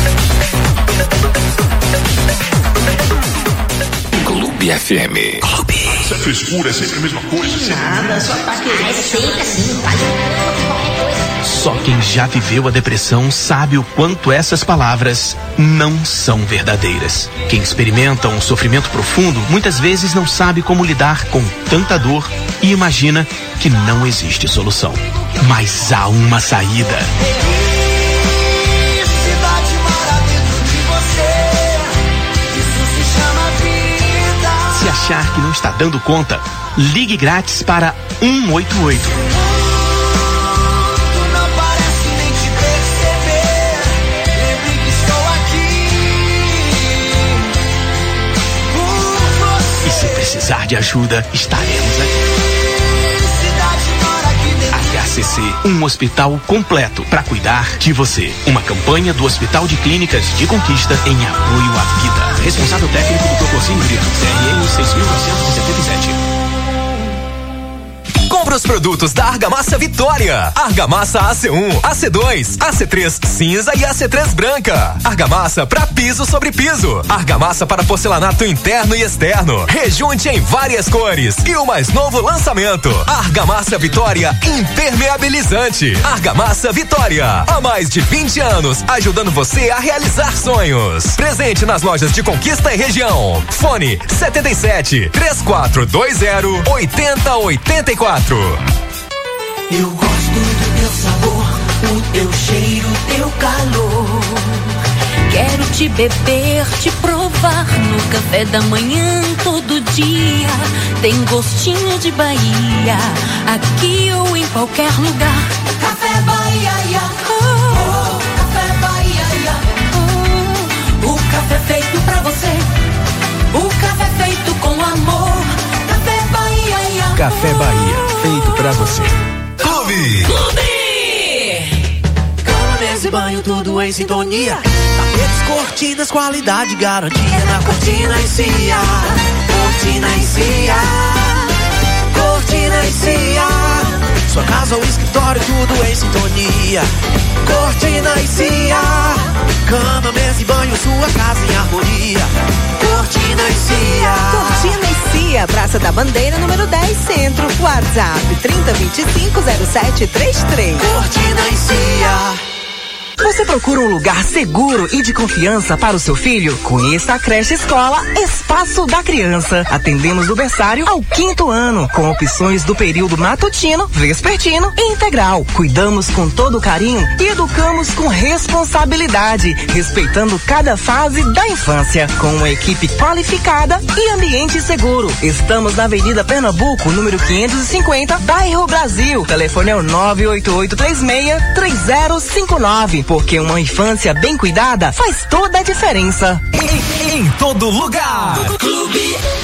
Clube F M. Clube. Essa frescura é sempre a mesma coisa. Nada, só tá querendo. É sempre assim, faz qualquer coisa. Só quem já viveu a depressão sabe o quanto essas palavras não são verdadeiras. Quem experimenta um sofrimento profundo muitas vezes não sabe como lidar com tanta dor e imagina que não existe solução. Mas há uma saída. Se achar que não está dando conta, ligue grátis para um oito oito. E se precisar de ajuda, estaremos aqui. H C C, um hospital completo para cuidar de você. Uma campanha do Hospital de Clínicas de Conquista em apoio à vida. Responsável técnico do Proporcinho Brito, C R M seis mil novecentos e setenta e sete. Compre os produtos da Argamassa Vitória. Argamassa A C um, A C dois, A C três cinza e A C três branca. Argamassa para piso sobre piso. Argamassa para porcelanato interno e externo. Rejunte em várias cores. E o mais novo lançamento: Argamassa Vitória Impermeabilizante. Argamassa Vitória. Há mais de vinte anos, ajudando você a realizar sonhos. Presente nas lojas de Conquista e região. Fone setenta e sete, três quatro dois zero, oito zero oito quatro. Eu gosto do teu sabor, o teu cheiro, o teu calor. Quero te beber, te provar no café da manhã todo dia. Tem gostinho de Bahia, aqui ou em qualquer lugar. Café Bahia, oh, oh, Café Bahia, oh, o café feito pra você, o café feito com amor. Café Bahia, oh, Café Bahia, feito pra você. Clube! Clube! Cama, mesa e banho, tudo em sintonia. Tapetes, cortinas, qualidade, garantia na Cortina e Cia. Cortina e Cia. Cortina e Cia. Sua casa ou escritório, tudo em sintonia. Cortina e Cia. Cama, mesa e banho, sua casa em harmonia. Cortina e Cia. Cortina e Cia, Praça da Bandeira, número dez, Centro. WhatsApp trinta, vinte e cinco, zero sete trinta e três. Cortina e Cia. Você procura um lugar seguro e de confiança para o seu filho? Conheça a creche escola Espaço da Criança. Atendemos do berçário ao quinto ano, com opções do período matutino, vespertino e integral. Cuidamos com todo carinho e educamos com responsabilidade, respeitando cada fase da infância, com uma equipe qualificada e ambiente seguro. Estamos na Avenida Pernambuco, número quinhentos e cinquenta, bairro Brasil. Telefone é o nove oito oito três seis, três zero cinco nove. Porque uma infância bem cuidada faz toda a diferença. Em, em todo lugar. Clube.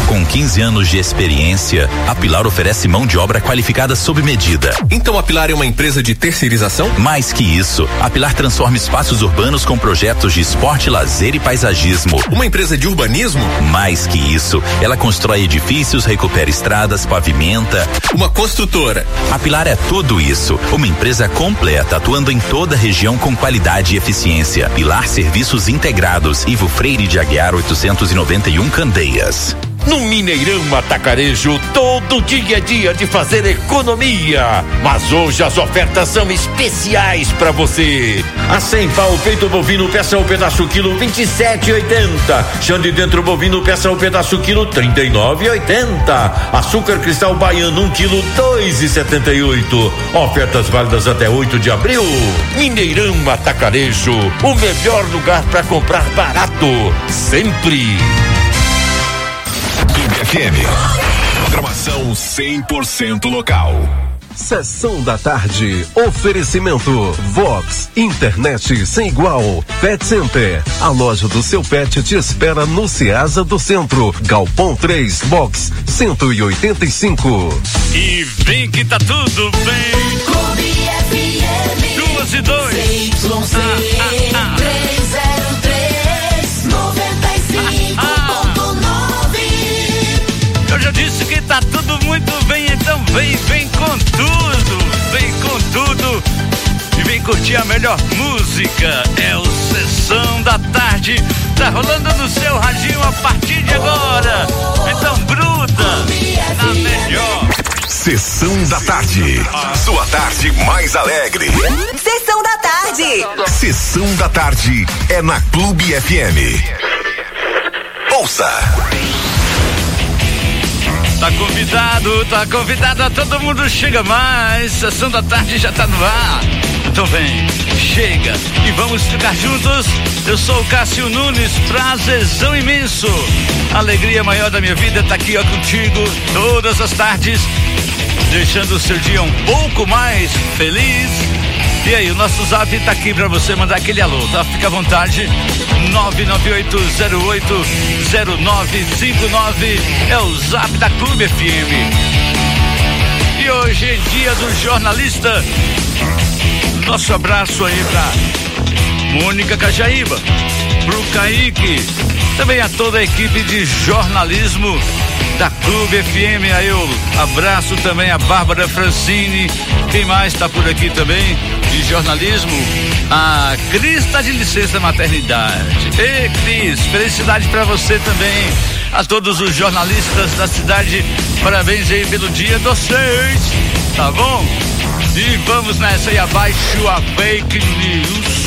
Com quinze anos de experiência, a Pilar oferece mão de obra qualificada sob medida. Então a Pilar é uma empresa de terceirização? Mais que isso, a Pilar transforma espaços urbanos com projetos de esporte, lazer e paisagismo. Uma empresa de urbanismo? Mais que isso, ela constrói edifícios, recupera estradas, pavimenta. Uma construtora. A Pilar é tudo isso. Uma empresa completa, atuando em toda a região com qualidade e eficiência. Pilar Serviços Integrados, Ivo Freire de Aguiar oitocentos e noventa e um, Candeias. No Mineirão Atacarejo, todo dia é dia de fazer economia. Mas hoje as ofertas são especiais para você. A cem pau peito bovino, peça o pedaço quilo vinte e sete e oitenta. Chão de dentro bovino, peça o pedaço quilo trinta e nove e oitenta. Açúcar cristal baiano, um quilo dois e setenta e oito. Ofertas válidas até oito de abril. Mineirão Atacarejo, o melhor lugar para comprar barato, sempre. F M. Programação cem por cento local. Sessão da tarde. Oferecimento Vox, internet sem igual. Pet Center, a loja do seu pet te espera no Ceasa do Centro. Galpão três, box cento e oitenta e cinco. E vem que tá tudo bem. Clube F M. Duas e dois. Y C Ah, ah, ah. três zero três noventa e cinco ponto nove. Eu já disse que tá tudo muito bem, então vem, vem com tudo, vem com tudo e vem curtir a melhor música. É o Sessão da Tarde, tá rolando no seu radinho a partir de agora. Então gruda na melhor. Sessão da Tarde, sua tarde mais alegre. Sessão da Tarde. Sessão da Tarde é na Clube F M. Ouça. Tá convidado, tá convidado, todo mundo chega mais. Sessão da Tarde já tá no ar. Então vem, chega e vamos ficar juntos. Eu sou o Cássio Nunes, prazerzão imenso. A alegria maior da minha vida tá aqui ó contigo todas as tardes, deixando o seu dia um pouco mais feliz. E aí, o nosso zap tá aqui pra você mandar aquele alô, tá? Fica à vontade. nove nove oito zero oito zero nove cinco nove é o zap da Clube F M. E hoje é dia do jornalista. Nosso abraço aí pra Mônica Cajaíba, pro Kaique, também a toda a equipe de jornalismo da Clube F M. Aí eu abraço também a Bárbara Francini. Quem mais tá por aqui também de jornalismo? A Cris tá de licença maternidade. Ei, Cris, felicidade pra você também. A todos os jornalistas da cidade, parabéns aí pelo dia de vocês, tá bom? E vamos nessa aí, abaixo a fake news.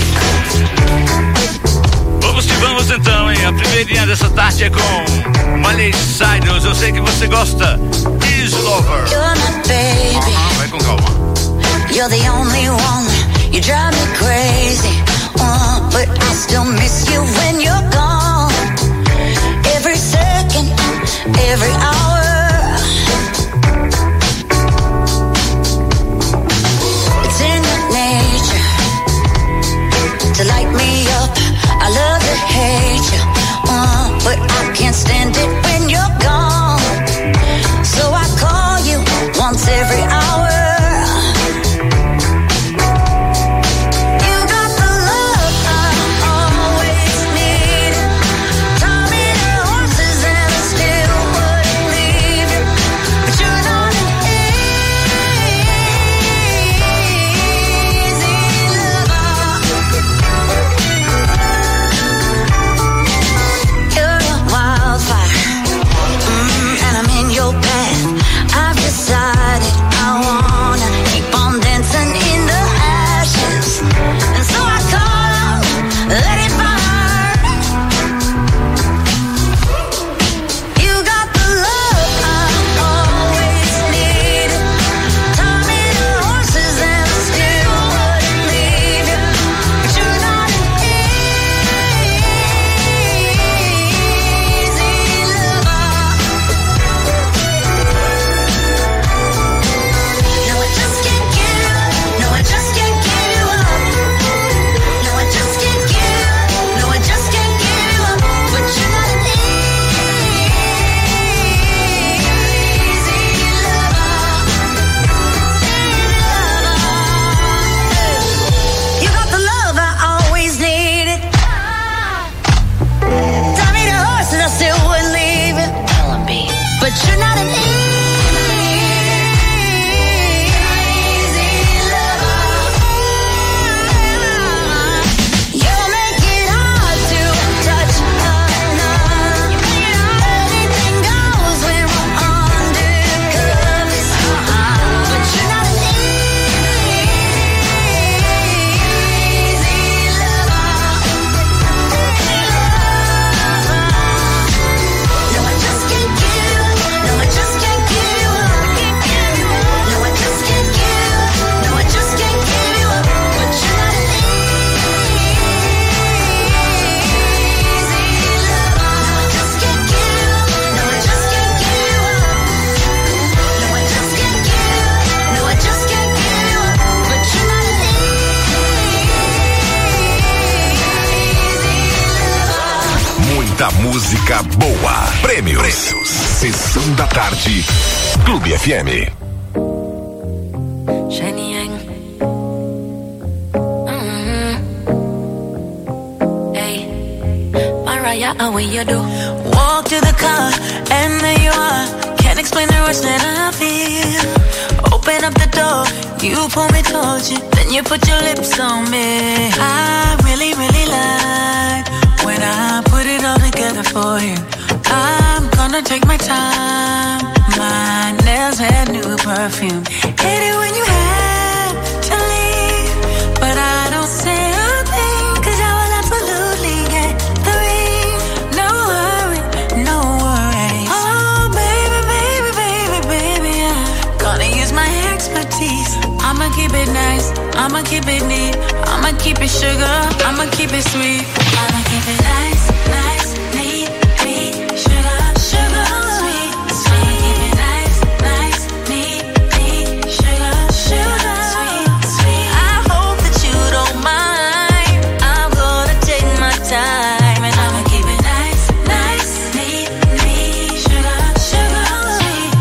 Vamos que vamos então, hein? A primeirinha dessa tarde é com Miley Cyrus. Eu sei que você gosta. Is Lover. You're my baby. Uh-huh, vai com calma. You're the only one. You drive me crazy. Uh, but I still miss you when you're gone. Every second, every hour. It's in your nature to light me up. I love to hate you, uh, but I can't stand it when you're gone. So I call you once every hour. música boa. Prêmios. Prêmios. Sessão da tarde. Clube F M. What you do? Walk to the car and there you are. Can't explain the rush that I feel. Open up the door, you pull me towards you, then you put your lips on me. I really, really like when I put it all together for you. I'm gonna take my time. My nails have new perfume. Hate it when you have to leave, but I don't say a thing, 'cause I will absolutely get the ring. No worry, no worry. Oh baby, baby, baby, baby, I'm gonna use my expertise. I'ma keep it nice, I'ma keep it neat, I'ma keep it sugar, I'ma keep it sweet. I'ma keep it nice, nice, neat, neat, sugar, sugar, sweet, sweet. I'ma keep it nice, nice, neat, neat, sugar, sugar, sweet, sweet. I hope that you don't mind, I'm gonna take my time, and I'ma keep it nice, nice, neat, neat, sugar, sugar, sweet,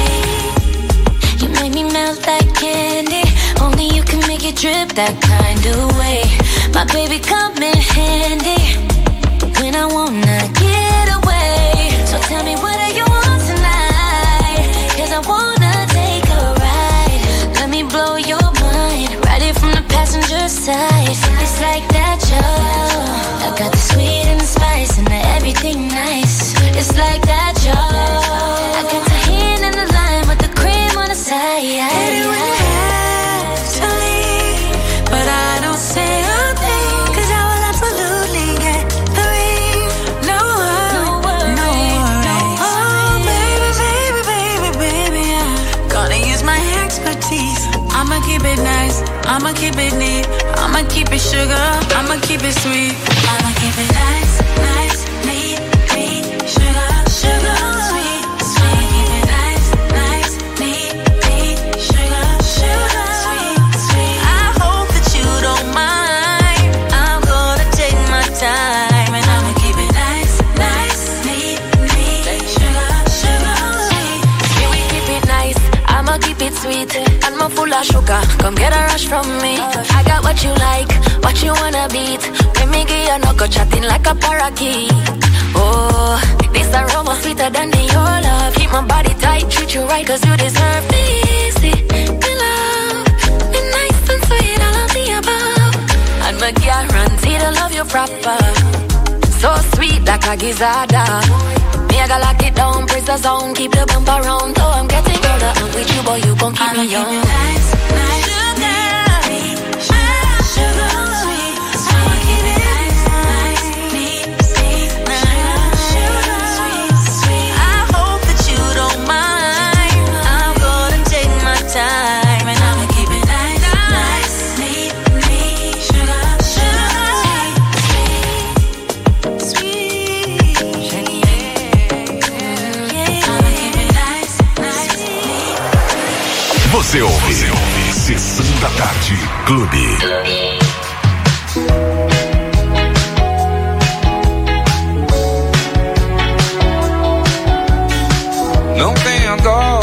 sweet. You make me melt like candy, only you can make it drip that kind of way. My baby come in handy when I wanna get away. So tell me, what do you want tonight? 'Cause I wanna take a ride. Let me blow your mind, right it from the passenger side. It's like that, y'all. I got the sweet and the spice and the everything nice. It's like that, y'all. I got the hand and the lime with the cream on the side. Hate it when you have to leave, but I don't say a thing, 'cause I will absolutely get the ring. No worry, no worry. Oh baby, baby, baby, baby, I'm gonna use my expertise. I'ma keep it nice, I'ma keep it neat, I'ma keep it sugar, I'ma keep it sweet. I'ma keep it nice, nice, neat, neat, sugar, sugar, sweet, sweet. I'ma keep it nice, nice, neat, neat, sugar, sugar, sweet, sweet. I hope that you don't mind, I'm gonna take my time, and I'ma keep it nice, nice, neat, neat, sugar, sugar, sweet. Yeah, we keep it nice, I'ma keep it sweet, and I'm full of sugar, come get a rush from me. I got what you like, what you wanna beat. Let me get you no go chatting like a parakeet. Oh, this aroma sweeter than the your love. Keep my body tight, treat you right, 'cause you deserve me. Easy, me love, be nice and sweet, all of the above. And my guarantee to love you proper. So sweet like a gizzada. Me I gotta lock it down, press the zone, keep the bumper round. Though I'm getting older, I'm with you, boy, you gon' keep me young. I'ma keep it nice, nice, sugar, sugar, sweet. I'ma keep it nice, nice, neat, neat, sugar, sweet, sweet. I hope that you don't mind, I'm gonna take my time, and I'ma keep it nice, nice, neat, neat, sugar, sugar, sweet, sweet, sweet. I'ma keep it nice, nice, neat. Você ouve, Você ouve. Sessão da Tarde, Clube. Não tenha dó,